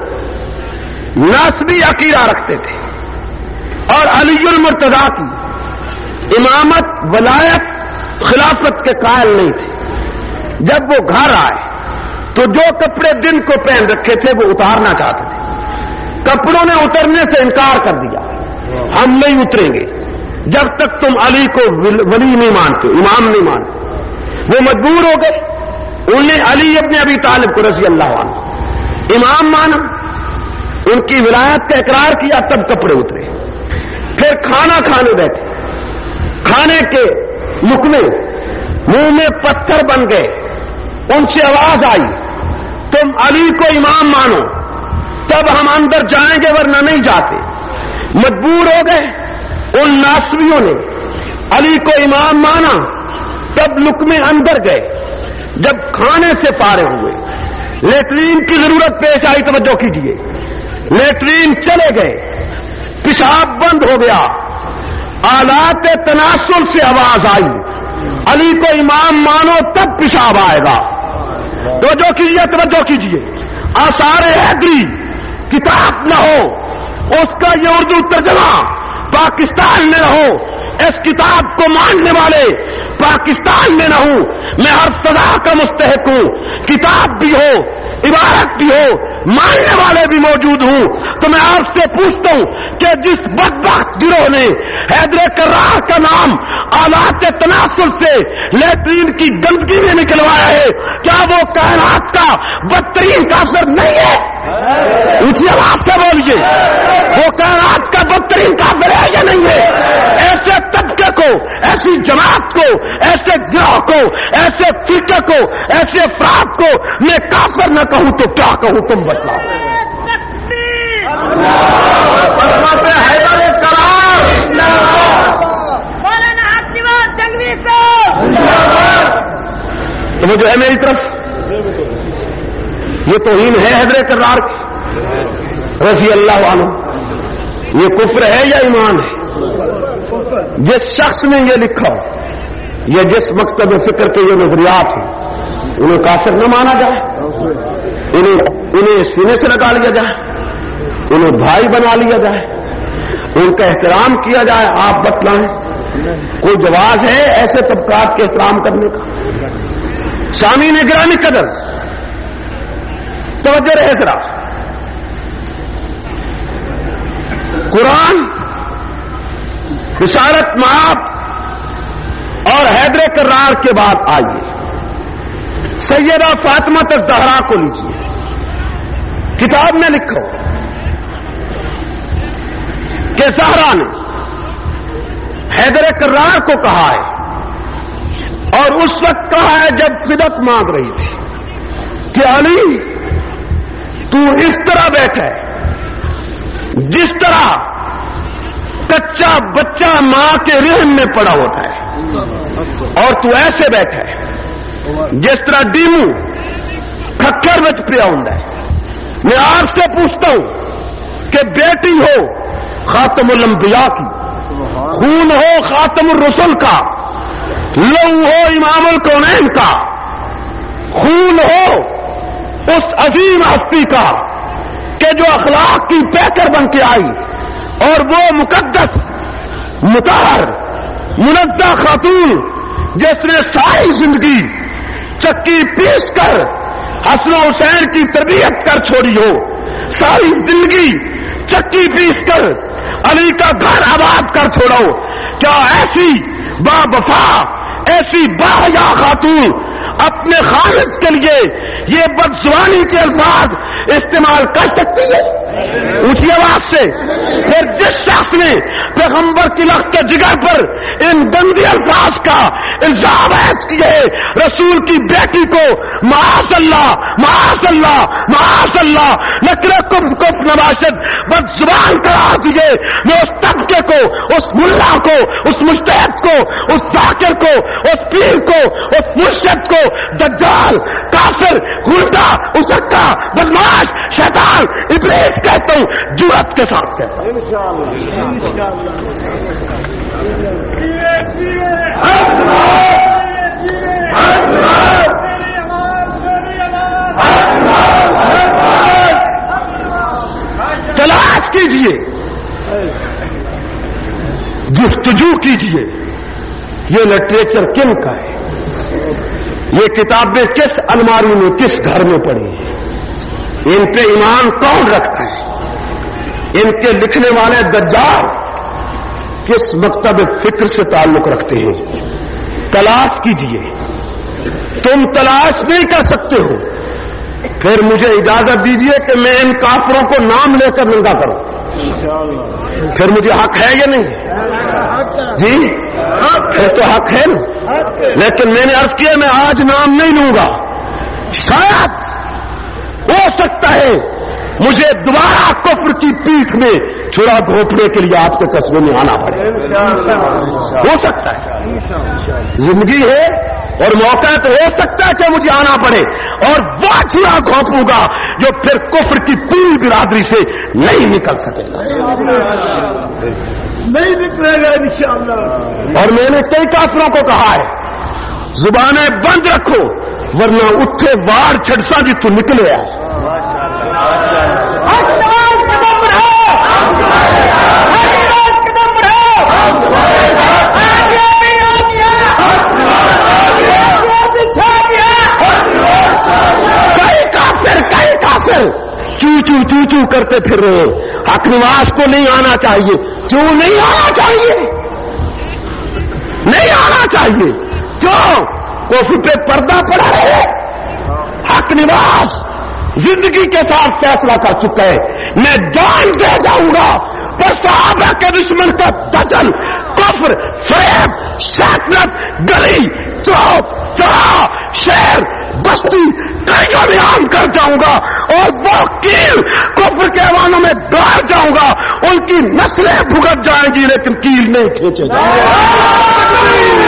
نسبی عقیدہ رکھتے تھے اور علی المرتضیٰ کی امامت، ولایت، خلافت کے قائل نہیں تھے۔ جب وہ گھر آئے تو جو کپڑے دن کو پہن رکھے تھے وہ اتارنا چاہتے تھے، کپڑوں نے اترنے سے انکار کر دیا، ہم نہیں اتریں گے جب تک تم علی کو ولی نہیں مانتے، امام نہیں مانتے۔ وہ مجبور ہو گئے، انہوں نے علی ابن ابی طالب کو رضی اللہ عنہ امام مانا، ان کی ولایت کا اقرار کیا، تب کپڑے اترے۔ پھر کھانا کھانے بیٹھے، کھانے کے لقمے منہ میں پتھر بن گئے، ان سے آواز آئی تم علی کو امام مانو تب ہم اندر جائیں گے ورنہ نہیں جاتے۔ مجبور ہو گئے، ان ناسبیوں نے علی کو امام مانا تب لقمے اندر گئے۔ جب کھانے سے فارغ ہوئے، لیٹرین کی ضرورت پیش آئی، توجہ کیجیے، لیٹرین چلے گئے، پیشاب بند ہو گیا، آلات تناسل سے آواز آئی علی کو امام مانو تب پیشاب آئے گا۔ توجہ کیجیے، توجہ کیجیے، آثار حیدری کتاب نہ ہو، اس کا یہ اردو ترجمہ پاکستان میں رہو، اس کتاب کو ماننے والے پاکستان میں نہ ہوں، میں ہر سزا کا مستحق ہوں، کتاب بھی ہو، عبارت بھی ہو، ماننے والے بھی موجود ہوں۔ تو میں آپ سے پوچھتا ہوں کہ جس بدبخت گروہ نے حیدر کرار کا نام آلات تناسل سے لیٹرین کی گندگی میں نکلوایا ہے، کیا وہ کائنات کا بدترین کافر نہیں ہے؟ اونچی آواز سے بولیے، وہ کائنات کا بدترین کافر ہے یا نہیں ہے؟ ایسے طبقے کو، ایسی جماعت کو، ایسے گروہ کو، ایسے فرقے کو، ایسے افراد کو میں کافر نہ کہوں تو کیا کہوں؟ تم بتلاؤ۔ حیدر کرار مولانا عبدالوہاب جنگوی صاحب، تو وہ جو ہے میری طرف یہ توہین ہے حیدر کرار کی رضی اللہ عنہ، یہ کفر ہے یا ایمان ہے؟ جس شخص نے یہ لکھا، یہ جس مکتب فکر کے یہ نظریات ہیں، انہیں کافر نہ مانا جائے، انہیں انہیں سینے سے لگا لیا جائے، انہیں بھائی بنا لیا جائے، ان کا احترام کیا جائے۔ آپ بتلائیں کوئی جواز ہے ایسے طبقات کے احترام کرنے کا؟ سامعین گرامی قدر، توجہ رہے ذرا، قرآن، رسالت مآب اور حیدر کرار کے بعد آئیے سیدہ فاطمہ الزہرا کو لیجیے، کتاب میں لکھو کہ زہرا نے حیدر کرار کو کہا ہے، اور اس وقت کہا ہے جب فدیت مانگ رہی تھی کہ علی تو اس طرح بیٹھے جس طرح کچا بچہ ماں کے رحم میں پڑا ہوتا ہے، اور تو ایسے بیٹھے جس طرح ڈیمو کھکر وچ پیا ہوں۔ میں آپ سے پوچھتا ہوں کہ بیٹی ہو خاتم الانبیاء کی، خون ہو خاتم الرسل کا، لہو ہو امام الکونین کا، خون ہو اس عظیم ہستی کا کہ جو اخلاق کی پیکر بن کے آئی، اور وہ مقدس مطہر منزہ خاتون جس نے ساری زندگی چکی پیس کر حسن و حسین کی تربیت کر چھوڑی ہو، ساری زندگی چکی پیس کر علی کا گھر آباد کر چھوڑا ہو، کیا ایسی با وفا، ایسی باحیا خاتون اپنے خالد کے لیے یہ بدزبانی کے الفاظ استعمال کر سکتی ہے؟ اونچی آواز سے۔ پھر جس شخص نے پیغمبر کی لخت کے جگر پر ان گندے الفاظ کا الزام عائد کیے، رسول کی بیٹی کو معاذ اللہ معاذ اللہ معاذ اللہ نکرے کف کف نباشد بدزبان قرار دیے، میں اس طبقے کو، اس ملا کو، اس مجتہد کو، اس ذاکر کو، اس پیر کو، اس مرشد کو دجال، کافر، گنڈا، اسکا، بدماش، شیطان ابلیس کہتا ہوں، جرأت کے ساتھ کہتا ہوں۔ تلاش کیجئے، جستجو کیجئے، یہ لٹریچر کن کا ہے، یہ کتابیں کس الماری میں کس گھر میں پڑی ہیں، ان پہ ایمان کون رکھتا ہے، ان کے لکھنے والے دجال کس مکتب فکر سے تعلق رکھتے ہیں۔ تلاش کیجئے، تم تلاش نہیں کر سکتے ہو، پھر مجھے اجازت دیجئے کہ میں ان کافروں کو نام لے کر ننگا کروں، پھر مجھے حق ہے یا نہیں؟ جی پھر تو حق ہے نا، لیکن میں نے عرض کیا میں آج نام نہیں لوں گا، شاید ہو سکتا ہے مجھے دوبارہ کفر کی پیٹھ میں چھڑا گھونپنے کے لیے آپ کے قصبے میں آنا پڑے، ہو سکتا ہے، زندگی ہے اور موقع تو ہو سکتا ہے کہ مجھے آنا پڑے اور وہ چھڑا گھونپوں گا جو پھر کفر کی پوری برادری سے نہیں نکل سکے گا، نہیں نکلے گا انشاءاللہ۔ اور میں نے کئی کافروں کو کہا ہے زبانیں بند رکھو ورنہ اٹھے وار چھڑسا جی تو نکلے آئے۔ کئی کافر کئی کافر چو چو چو چو کرتے پھر رہے، حق نواز کو نہیں آنا چاہیے، کیوں نہیں آنا چاہیے؟ نہیں آنا چاہیے، کیوں؟ کفر پہ پردہ پڑا ہے، حق نواز زندگی کے ساتھ فیصلہ کر چکا ہے، میں جان دے جاؤں گا، پر صحابہ کے دشمن کا دجل کفر فریب شیطنت گلی چوک چوراہا شہر بستی کئیوں میں عام کر جاؤں گا اور وہ کیل کفر کے ایوانوں میں گاڑ جاؤں گا، ان کی نسلیں بھگت جائیں گی لیکن کیل نہیں کھینچے جائیں گے۔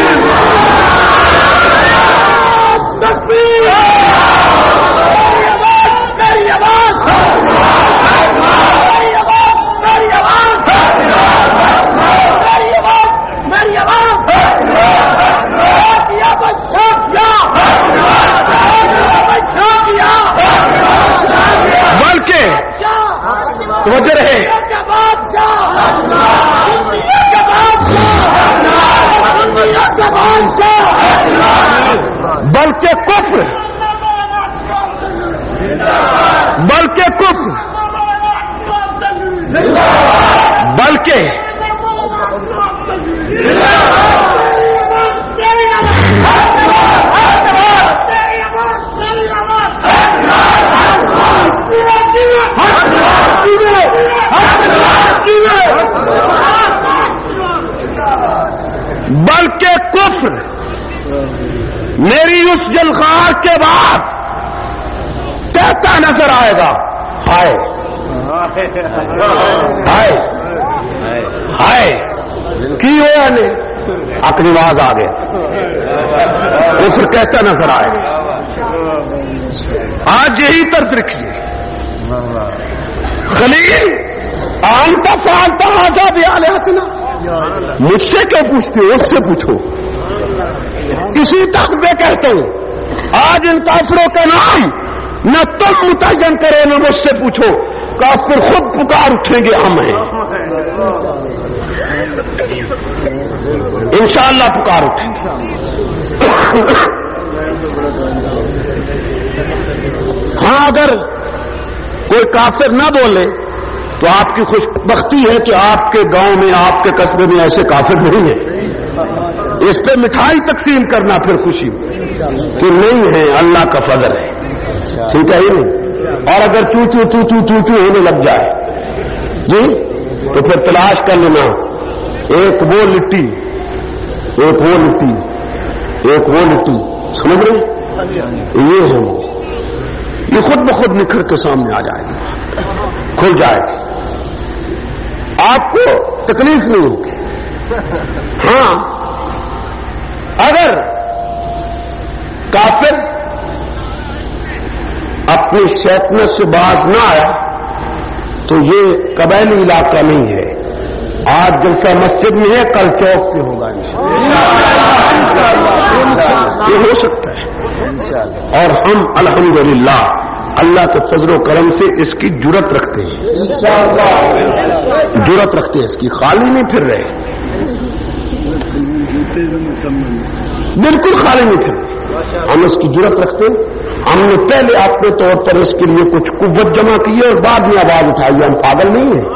توجہ رہے، بلکہ کفر بلکہ کفر بلکہ بلکہ کفر میری اس جلخار کے بعد کہتا نظر آئے گا، ہائے ہائے ہائے کی ہوا نے اپنی آواز آ گیا، کفر کہتا نظر آئے گا۔ آج یہی طرز رکھیے، خلیل آنتا فالتا آزا بھی آلیاتنا، مجھ سے کیوں پوچھتے ہو؟ اس سے پوچھو۔ کسی تک میں کہتا ہوں آج ان کافروں کا نام نہ تم متعین کرو نہ مجھ سے پوچھو، کافر خود پکار اٹھیں گے ہم ہیں، انشاءاللہ پکار اٹھیں گے۔ ہاں اگر کوئی کافر نہ بولے تو آپ کی خوش بختی ہے کہ آپ کے گاؤں میں آپ کے قصبے میں ایسے کافر نہیں ہیں، اس پہ مٹھائی تقسیم کرنا پھر خوشی کہ نہیں ہے، اللہ کا فضل ہے، ٹھیک ہے ہی نہیں۔ اور اگر چو چو چو چو چو چو ہونے لگ جائے جی تو پھر تلاش کر لینا، ایک وہ لٹی ایک وہ لٹی ایک وہ لٹی، سمجھ رہے؟ یہ ہے وہ، یہ خود بخود نکھر کے سامنے آ جائے گی، کھل جائے گی، آپ کو تکلیف نہیں ہوگی۔ ہاں اگر کافر اپنی شیطنت سے باز نہ آیا تو یہ قبائلی علاقہ نہیں ہے. آج جلسہ مسجد میں ہے، کل چوک پہ ہوگا انشاءاللہ. یہ ہو سکتا ہے. اور ہم الحمدللہ اللہ کے فضل و کرم سے اس کی جرت رکھتے ہیں، جرت رکھتے ہیں، اس کی خالی نہیں پھر رہے، بالکل خالی نہیں پھر رہے. ہم اس کی جرت رکھتے ہیں. ہم نے پہلے اپنے طور پر اس کے لیے کچھ قوت جمع کی ہے اور بعد میں آواز اٹھائی. ہم پاگل نہیں ہیں.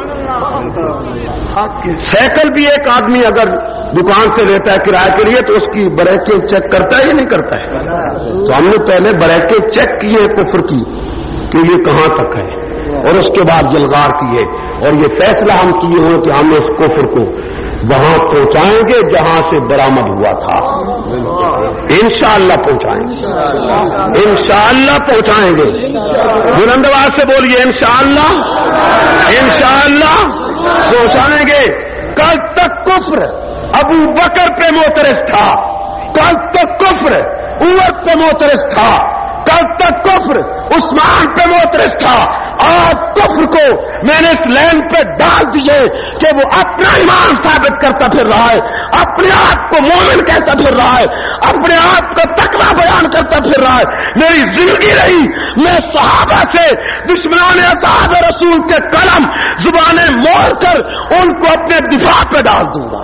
سائیکل بھی ایک آدمی اگر دکان سے لیتا ہے کرایہ کے لیے تو اس کی بریکیں چیک کرتا ہے یا نہیں کرتا ہے؟ تو ہم نے پہلے بریکیں چیک کیے کفر کی کہ یہ کہاں تک ہے، اور اس کے بعد جلغار کیے، اور یہ فیصلہ ہم کیے ہوں کہ ہم اس کفر کو وہاں پہنچائیں گے جہاں سے برآمد ہوا تھا. انشاءاللہ پہنچائیں گے، انشاءاللہ پہنچائیں گے. بلند آواز سے بولیے انشاءاللہ، انشاءاللہ پہنچائیں گے. کل تک کفر ابو بکر پہ معترض تھا، کل تک کفر عمر پہ معترض تھا، کل تک کفر عثمان پہ معترض تھا. آج کفر کو میں نے اس لین پہ ڈال دیے کہ وہ اپنا ایمان ثابت کرتا پھر رہا ہے، اپنے آپ کو مومن کہتا پھر رہا ہے، اپنے آپ کو تقویٰ بیان کرتا پھر رہا ہے. میری زندگی رہی میں صحابہ سے دشمنان اصحاب رسول کے قلم زبانیں موڑ کر ان کو اپنے دفاع پہ ڈال دوں گا.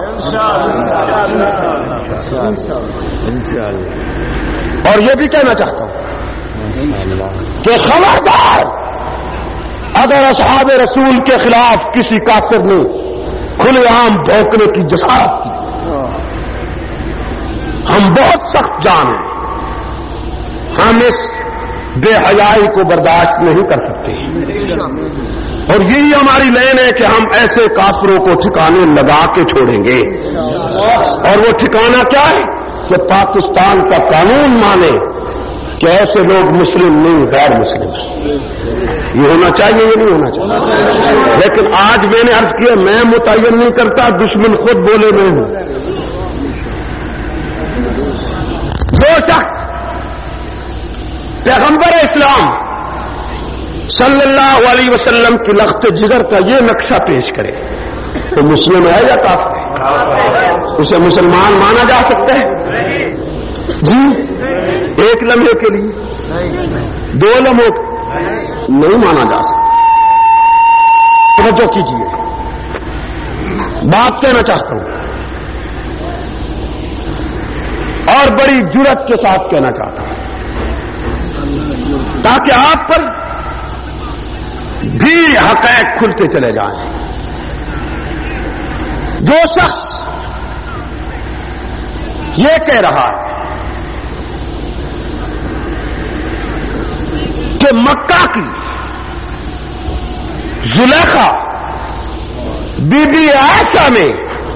اور یہ بھی کہنا چاہتا ہوں کہ خبردار اگر اصحاب رسول کے خلاف کسی کافر نے کھلے عام بھونکنے کی جسارت کی، ہم بہت سخت جان ہیں، ہم اس بے حیائی کو برداشت نہیں کر سکتے. اور یہی ہماری لین ہے کہ ہم ایسے کافروں کو ٹھکانے لگا کے چھوڑیں گے. اور وہ ٹھکانا کیا ہے کہ پاکستان کا قانون مانے کہ ایسے لوگ مسلم نہیں غیر مسلم ہیں. یہ ہونا چاہیے، یہ نہیں ہونا چاہیے. لیکن آج میں نے عرض کیا میں متعین نہیں کرتا، دشمن خود بولے میں ہوں. جو شخص پیغمبر اسلام صلی اللہ علیہ وسلم کی لخت جگر کا یہ نقشہ پیش کرے تو مسلم ہے یا کافر ہے؟ اسے مسلمان مانا جا سکتا ہے؟ جی ایک لمحے کے لیے، دو لمحوں نہیں مانا جا سکتا. توجہ کیجیے، بات کہنا چاہتا ہوں اور بڑی جرات کے ساتھ کہنا چاہتا ہوں تاکہ آپ پر بھی حقائق کھلتے چلے جائیں. جو شخص یہ کہہ رہا ہے کہ مکہ کی زلیخا بی بی عائشہ میں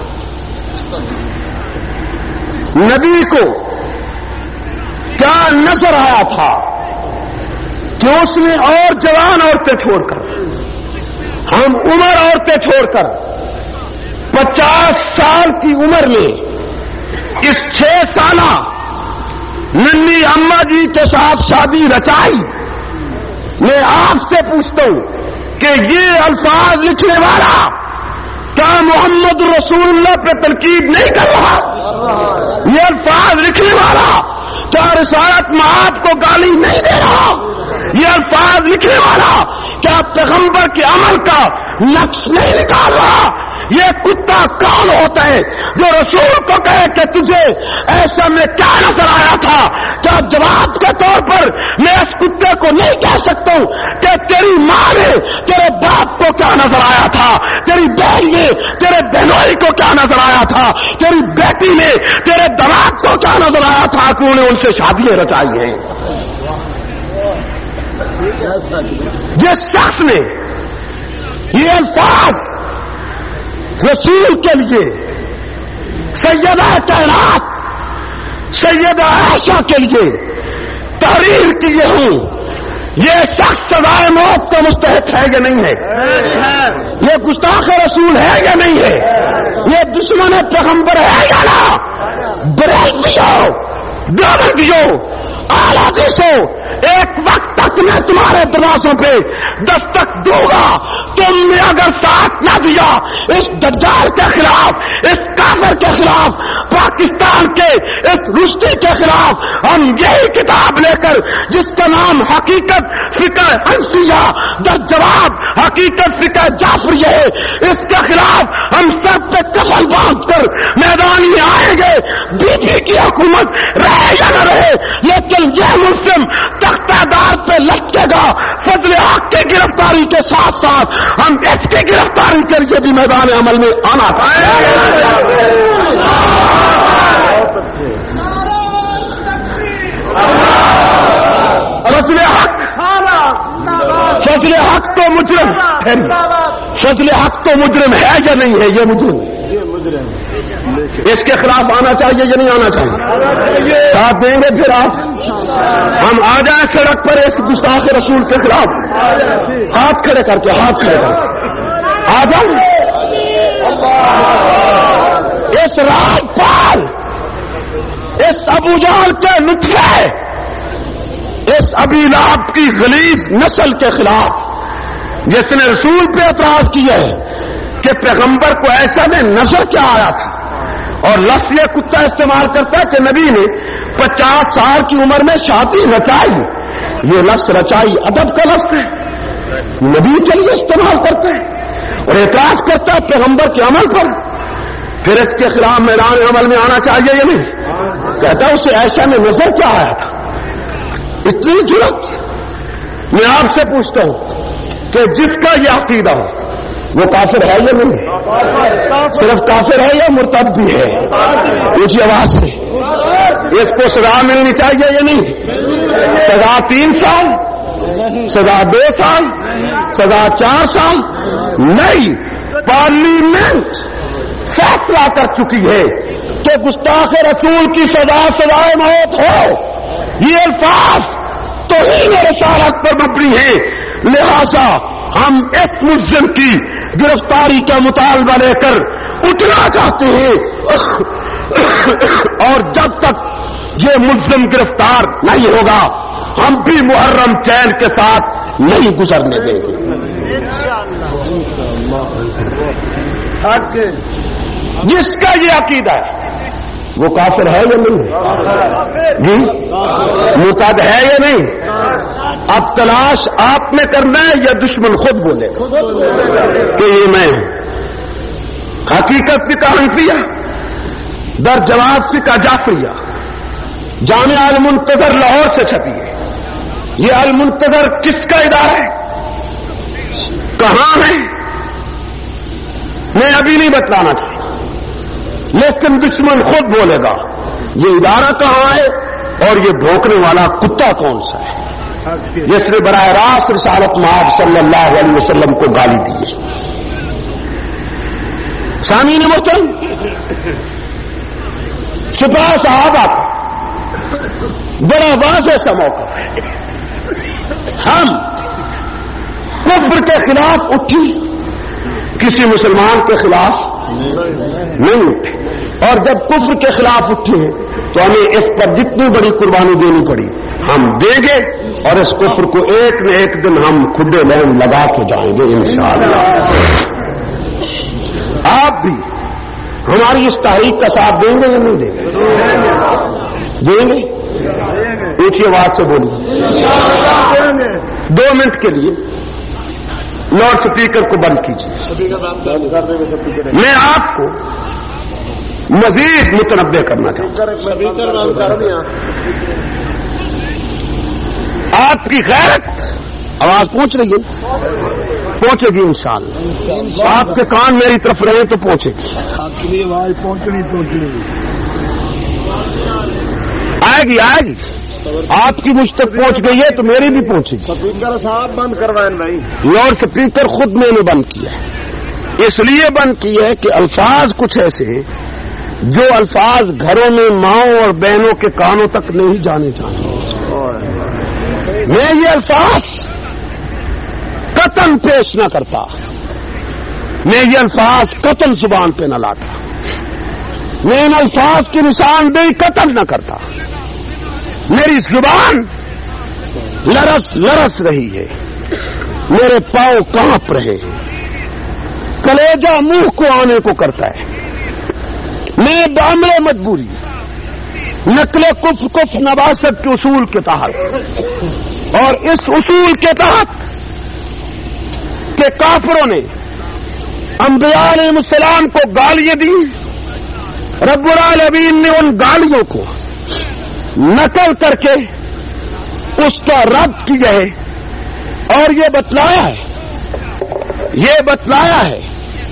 نبی کو کیا نظر آیا تھا کہ اس نے اور جوان عورتیں چھوڑ کر، ہم عمر عورتیں چھوڑ کر پچاس سال کی عمر میں اس چھ سالہ ننھی اما جی کے ساتھ شادی رچائی. میں آپ سے پوچھتا ہوں کہ یہ الفاظ لکھنے والا کیا محمد رسول اللہ پہ تنقید نہیں کر رہا؟ یہ الفاظ لکھنے والا کیا رسالت مآب کو گالی نہیں دے رہا؟ یہ الفاظ لکھنے والا کیا پیغمبر کے عمل کا نقش نہیں نکال رہا؟ یہ کتا کون ہوتا ہے جو رسول کو کہے کہ تجھے ایسا میں کیا نظر آیا تھا؟ کیا جواب کے طور پر میں اس کتے کو نہیں کہہ سکتا ہوں کہ تیری ماں نے تیرے باپ کو کیا نظر آیا تھا، تیری بہن نے تیرے بہنوئی کو کیا نظر آیا تھا، تیری بیٹی نے تیرے دماد کو کیا نظر آیا تھا کہ انہوں نے ان سے شادیاں رچائی ہیں. جس شخص نے یہ الفاظ رسول کے لیے، سیدہ کائنات سیدہ عائشہ کے لیے تحریر کیے ہوں، یہ شخص سزائے موت کا مستحق ہے یا نہیں ہے؟ یہ گستاخ رسول ہے یا نہیں ہے؟ یہ دشمن پیغمبر ہے یا نا؟ بریلویوں، دیوبندیوں، آلادیسو ایک وقت تک میں تمہارے دروازوں پہ دستک دوں گا، تم نے اگر ساتھ نہ دیا اس دجال کے خلاف، اس کافر کے خلاف، پاکستان کے اس رشتی کے خلاف، ہم یہی کتاب لے کر جس کا نام حقیقت فقہ حنفیہ در جواب حقیقت فقہ جعفریہ ہے، اس کے خلاف ہم سب پہ کفن باندھ کر میدان میں آئیں گے، بی بی کی حکومت رہے یا نہ رہے، لیکن یہ مسلم تختہ دار پہ لٹکے گا۔ فضل حق کی گرفتاری کے ساتھ ساتھ ہم اس کی گرفتاری کے لیے بھی میدان عمل میں آنا چاہیے۔ فضل حق فضل حق تو مجرم ہے، فضل حق تو مجرم ہے یا نہیں ہے؟ یہ مجرم اس کے خلاف آنا چاہیے یا نہیں آنا چاہیے؟ ساتھ دیں گے پھر آپ؟ ہم آ جائیں سڑک پر اس گستاخ رسول کے خلاف، ہاتھ کھڑے کر کے، ہاتھ کھڑے کر کے آ جائیں۔ اس راجپال، اس ابو جہل کے نطفے، اس ابی لہب کی غلیظ نسل کے خلاف جس نے رسول پہ اعتراض کیا ہے کہ پیغمبر کو ایسا میں نظر کیا آیا تھا، اور لفظ یہ کتا استعمال کرتا ہے کہ نبی نے پچاس سال کی عمر میں شادی رچائی، یہ لفظ رچائی ادب کا لفظ ہے، نبی کے لیے استعمال کرتا ہے اور اعتراض کرتا ہے پیغمبر کے عمل پر، پھر اس کے خلاف میدان عمل میں آنا چاہیے یا نہیں؟ کہتا ہے اسے ایسا میں نظر کیا آیا تھا، اتنی جرات۔ میں آپ سے پوچھتا ہوں کہ جس کا یہ عقیدہ ہو وہ کافر ہے یا نہیں؟ صرف کافر ہے یا مرتد بھی ہے؟ اونچی آواز سے اس کو سزا ملنی چاہیے یا نہیں؟ سزا تین سال، سزا دو سال، سزا چار سال نہیں، پارلیمنٹ فیصلہ کر چکی ہے کہ گستاخ رسول کی سزا سزائے موت ہو۔ یہ الفاظ توہین رسالت پر مبنی ہے، لہذا ہم اس ملزم کی گرفتاری کا مطالبہ لے کر اٹھنا چاہتے ہیں، اور جب تک یہ ملزم گرفتار نہیں ہوگا ہم بھی محرم چین کے ساتھ نہیں گزرنے دیں گے۔ جس کا یہ عقیدہ ہے وہ کافر ہے یا نہیں؟ جی مرتد ہے یا نہیں؟ اب تلاش آپ نے کرنا ہے یا دشمن خود بولے گا کہ یہ میں ہوں؟ حقیقت فقہ حنفیہ در جواب فقہ جعفریہ جامعہ المنتظر لاہور سے چھپی ہے۔ یہ المنتظر کس کا ادارہ ہے، کہاں ہے، میں ابھی نہیں بتلانا چاہتا، لیکن دشمن خود بولے گا یہ ادارہ کہاں ہے اور یہ بھونکنے والا کتا کون سا ہے جس نے براہ راست رسالت مآب صلی اللہ علیہ وسلم کو گالی دی ہے۔ سامعین محترم، سپاہ صحابہ کا بڑا واضح سا موقع ہے، ہم کفر کے خلاف اٹھی، کسی مسلمان کے خلاف نہیں اٹھے، اور جب کفر کے خلاف اٹھے تو ہمیں اس پر جتنی بڑی قربانی دینی پڑی ہم دیں گے، اور اس کفر کو ایک نہ ایک دن ہم کھڈے لین لگا کے جائیں گے انشاءاللہ۔ آپ بھی ہماری اس تحریک کا ساتھ دیں گے یا نہیں دیں گے؟ دیں گے؟ اونچی آواز سے بولیے۔ دو منٹ کے لیے لاؤڈ سپیکر کو بند کیجیے، میں آپ کو مزید متنبع کرنا چاہتا ہوں۔ آپ کی غیرت آواز پہنچ رہی ہے، پہنچے گی انشاءاللہ، آپ کے کان میری طرف رہے تو پہنچے گی، آپ کی آواز پہنچنی پہنچنی آئے گی آئے گی، آپ کی مجھ تک پہنچ گئی ہے تو میری بھی پہنچے گی۔ سپیکر صاحب بند کروائیں بھائی، لاؤڈ سپیکر خود میں نے بند کیا ہے، اس لیے بند کیا ہے کہ الفاظ کچھ ایسے ہیں جو الفاظ گھروں میں ماؤں اور بہنوں کے کانوں تک نہیں جانے چاہیے۔ میں یہ الفاظ قطن پیش نہ کرتا، میں یہ الفاظ قطن زبان پہ نہ لاتا، میں ان الفاظ کی نشاندہی قطن نہ کرتا، میری زبان لرس لرس رہی ہے، میرے پاؤں کانپ رہے، کلیجہ منہ کو آنے کو کرتا ہے، میں بعمل مجبوری نقل کفر کفر نباست کے اصول کے تحت اور اس اصول کے تحت کہ کافروں نے انبیاء علیہ السلام کو گالیاں دی، رب العالمین نے ان گالیوں کو نقل کر کے اس کا رد کیا ہے اور یہ بتلایا ہے یہ بتلایا ہے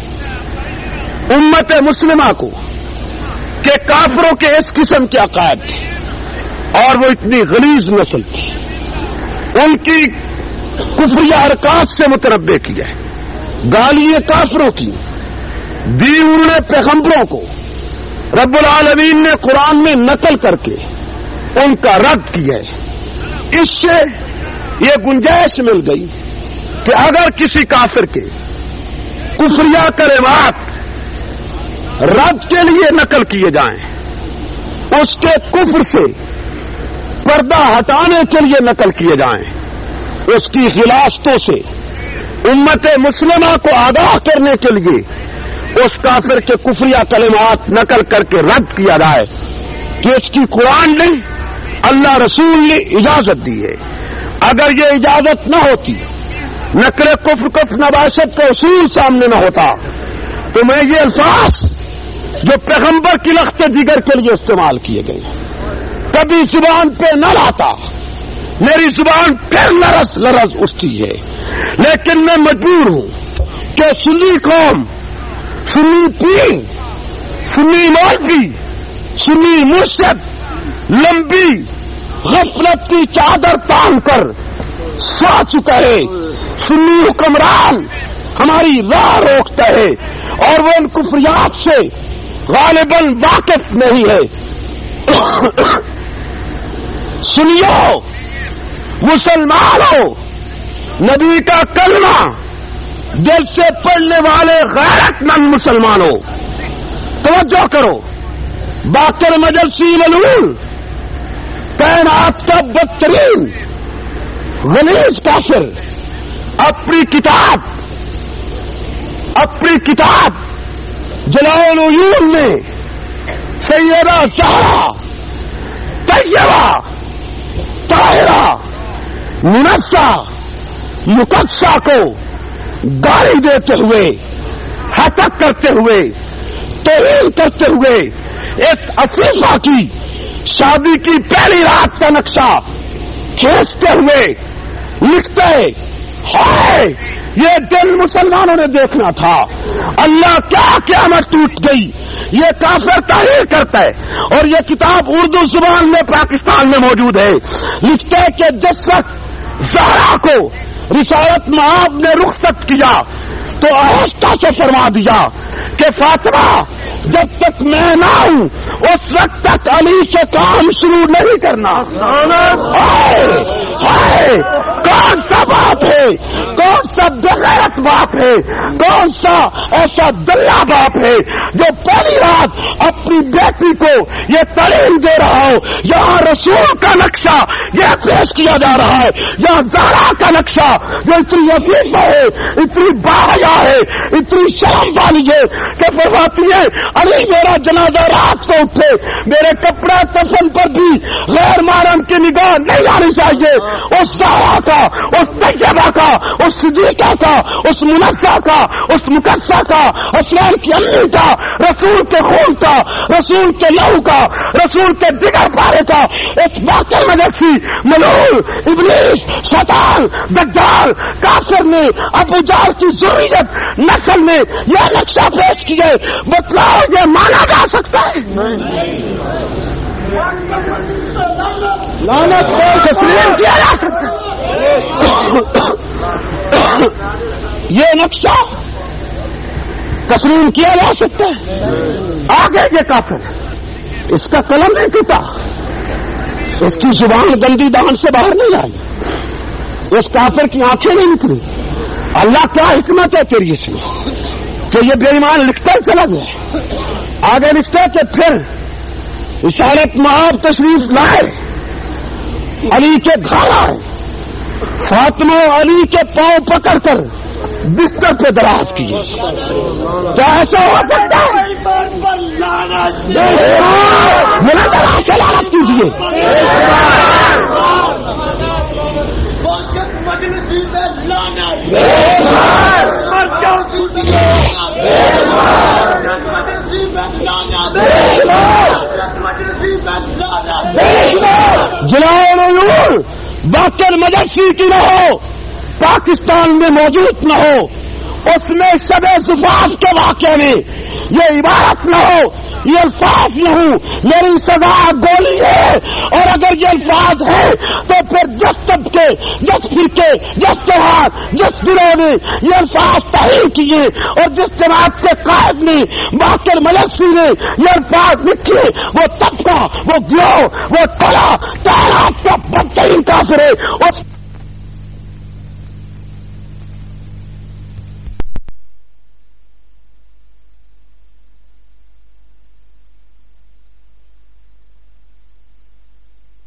امت مسلمہ کو کہ کافروں کے اس قسم کے عقائد تھے اور وہ اتنی غلیظ نسل تھی، ان کی کفری حرکات سے متنبع کیا ہے، گالیاں کافروں کی دی انہوں نے پیغمبروں کو، رب العالمین نے قرآن میں نقل کر کے ان کا رد کیا ہے۔ اس سے یہ گنجائش مل گئی کہ اگر کسی کافر کے کفریہ کلمات رد کے لیے نقل کیے جائیں، اس کے کفر سے پردہ ہٹانے کے لیے نقل کیے جائیں، اس کی غلاستوں سے امت مسلمہ کو آگاہ کرنے کے لیے اس کافر کے کفریہ کلمات نقل کر کے رد کیا جائے کہ اس کی قرآن نے، اللہ رسول نے اجازت دی ہے۔ اگر یہ اجازت نہ ہوتی، نقل کفر کفر نباشت کا اصول سامنے نہ ہوتا، تو میں یہ الفاظ جو پیغمبر کی لخت جگر کے لیے استعمال کیے گئے کبھی زبان پہ نہ لاتا، میری زبان پھر لرز لرز اٹھتی ہے، لیکن میں مجبور ہوں کہ سنی قوم، سنی پیر، سنی مولوی، سنی مرشد لمبی غفلت کی چادر تان کر سو چکا ہے، سنی حکمران ہماری راہ روکتا ہے اور وہ ان کفریات سے غالباً واقف نہیں ہے۔ سنیو مسلمانوں، نبی کا کلمہ دل سے پڑھنے والے غیرت مند مسلمانوں، توجہ کرو، باقر مجلسی ملعون، کائنات کا بدترین غلیظ کافر، اپنی کتاب اپنی کتاب جلاء العیون میں سیدہ زہرا طیبہ طاہرہ منسہ مقدسہ کو گالی دیتے ہوئے، ہتک کرتے ہوئے، توہین کرتے ہوئے اس عفیفہ کی شادی کی پہلی رات کا نقشہ کھینچتے ہوئے لکھتے ہائے یہ دن مسلمانوں نے دیکھنا تھا، اللہ کیا قیامت ٹوٹ گئی، یہ کافر تحریر کرتا ہے اور یہ کتاب اردو زبان میں پاکستان میں موجود ہے۔ لکھتا ہے کہ جس وقت زہرا کو رسالت مآب نے رخصت کیا تو آہستہ سے فرما دیا کہ فاطمہ جب تک میں نہ ہوں اس وقت تک علی سے کام شروع نہیں کرنا۔ ہائے ہائے کون سا باپ ہے، کون سا بغیرت باپ ہے، کون سا ایسا دلہ باپ ہے جو پہلی رات اپنی بیٹی کو یہ تعلیم دے رہا ہو۔ یہاں رسول کا نقشہ یہ پیش کیا جا رہا ہے، یہاں زہرا کا نقشہ جو اتنی عفیفہ ہے، اتنی باحیا ہے، اتنی شرم والی ہے کہ فرماتی ہے علی میرا جنازہ رات کو اٹھے، میرے کپڑے کفن پر بھی غیر محرم کی نگاہ نہیں آنی چاہیے۔ اس زہرا کا، اس طیبہ کا، اس صدیقہ کا، اس منسہ کا، اس مقدسہ کا، حسین کی امی کا، رسول کے خون کا، رسول کے لہو کا، رسول کے جگر پارے کا، اس باقر مجلسی ملعون ابلیس شیطان دجال کافر نے ابو جہل کی ذریت نسل میں یہ نقشہ پیش کیے، بتلاؤ یہ مانا جا سکتا ہے؟ لعنت کو تسلیم کیا جا سکتا ہے؟ یہ نقشہ تسلیم کیا جا سکتا ہے؟ آگے یہ کافر، اس کا قلم نہیں ٹوٹا، اس کی زبان گندی دہن سے باہر نہیں آئی، اس کافر کی آنکھیں نہیں نکلی۔ اللہ کیا حکمت ہے تیری اس میں کہ یہ بے ایمان لکھتا ہی چلا گیا۔ آگے لکھتا ہے کہ پھر رسالت مآب تشریف لائے علی کے گھر آئے، فاطمہ علی کے پاؤں پکڑ کر بستر پہ دراز کیے. کیا ایسا ہو سکتا ہے؟ میرا ذرا سے لعنت کیجیے. جلاؤ باقر مجلسی کی نہ ہو، پاکستان میں موجود نہ ہو، اس میں شب زفاف کے واقعے میں یہ عبارت نہ ہو، یہ الفاظ نہ ہوں میری سزا گولی ہے. اور اگر یہ الفاظ ہے تو پھر جس طبقے، جس فرقے، جس تہوار، جس دنوں نے یہ الفاظ تحریر کیے اور جس جماعت کے قائد نے باقر ملکسی نے یہ الفاظ لکھے، وہ طبقہ، وہ گروہ، وہ ٹولہ تعینات کا بدترین کافر ہے. اس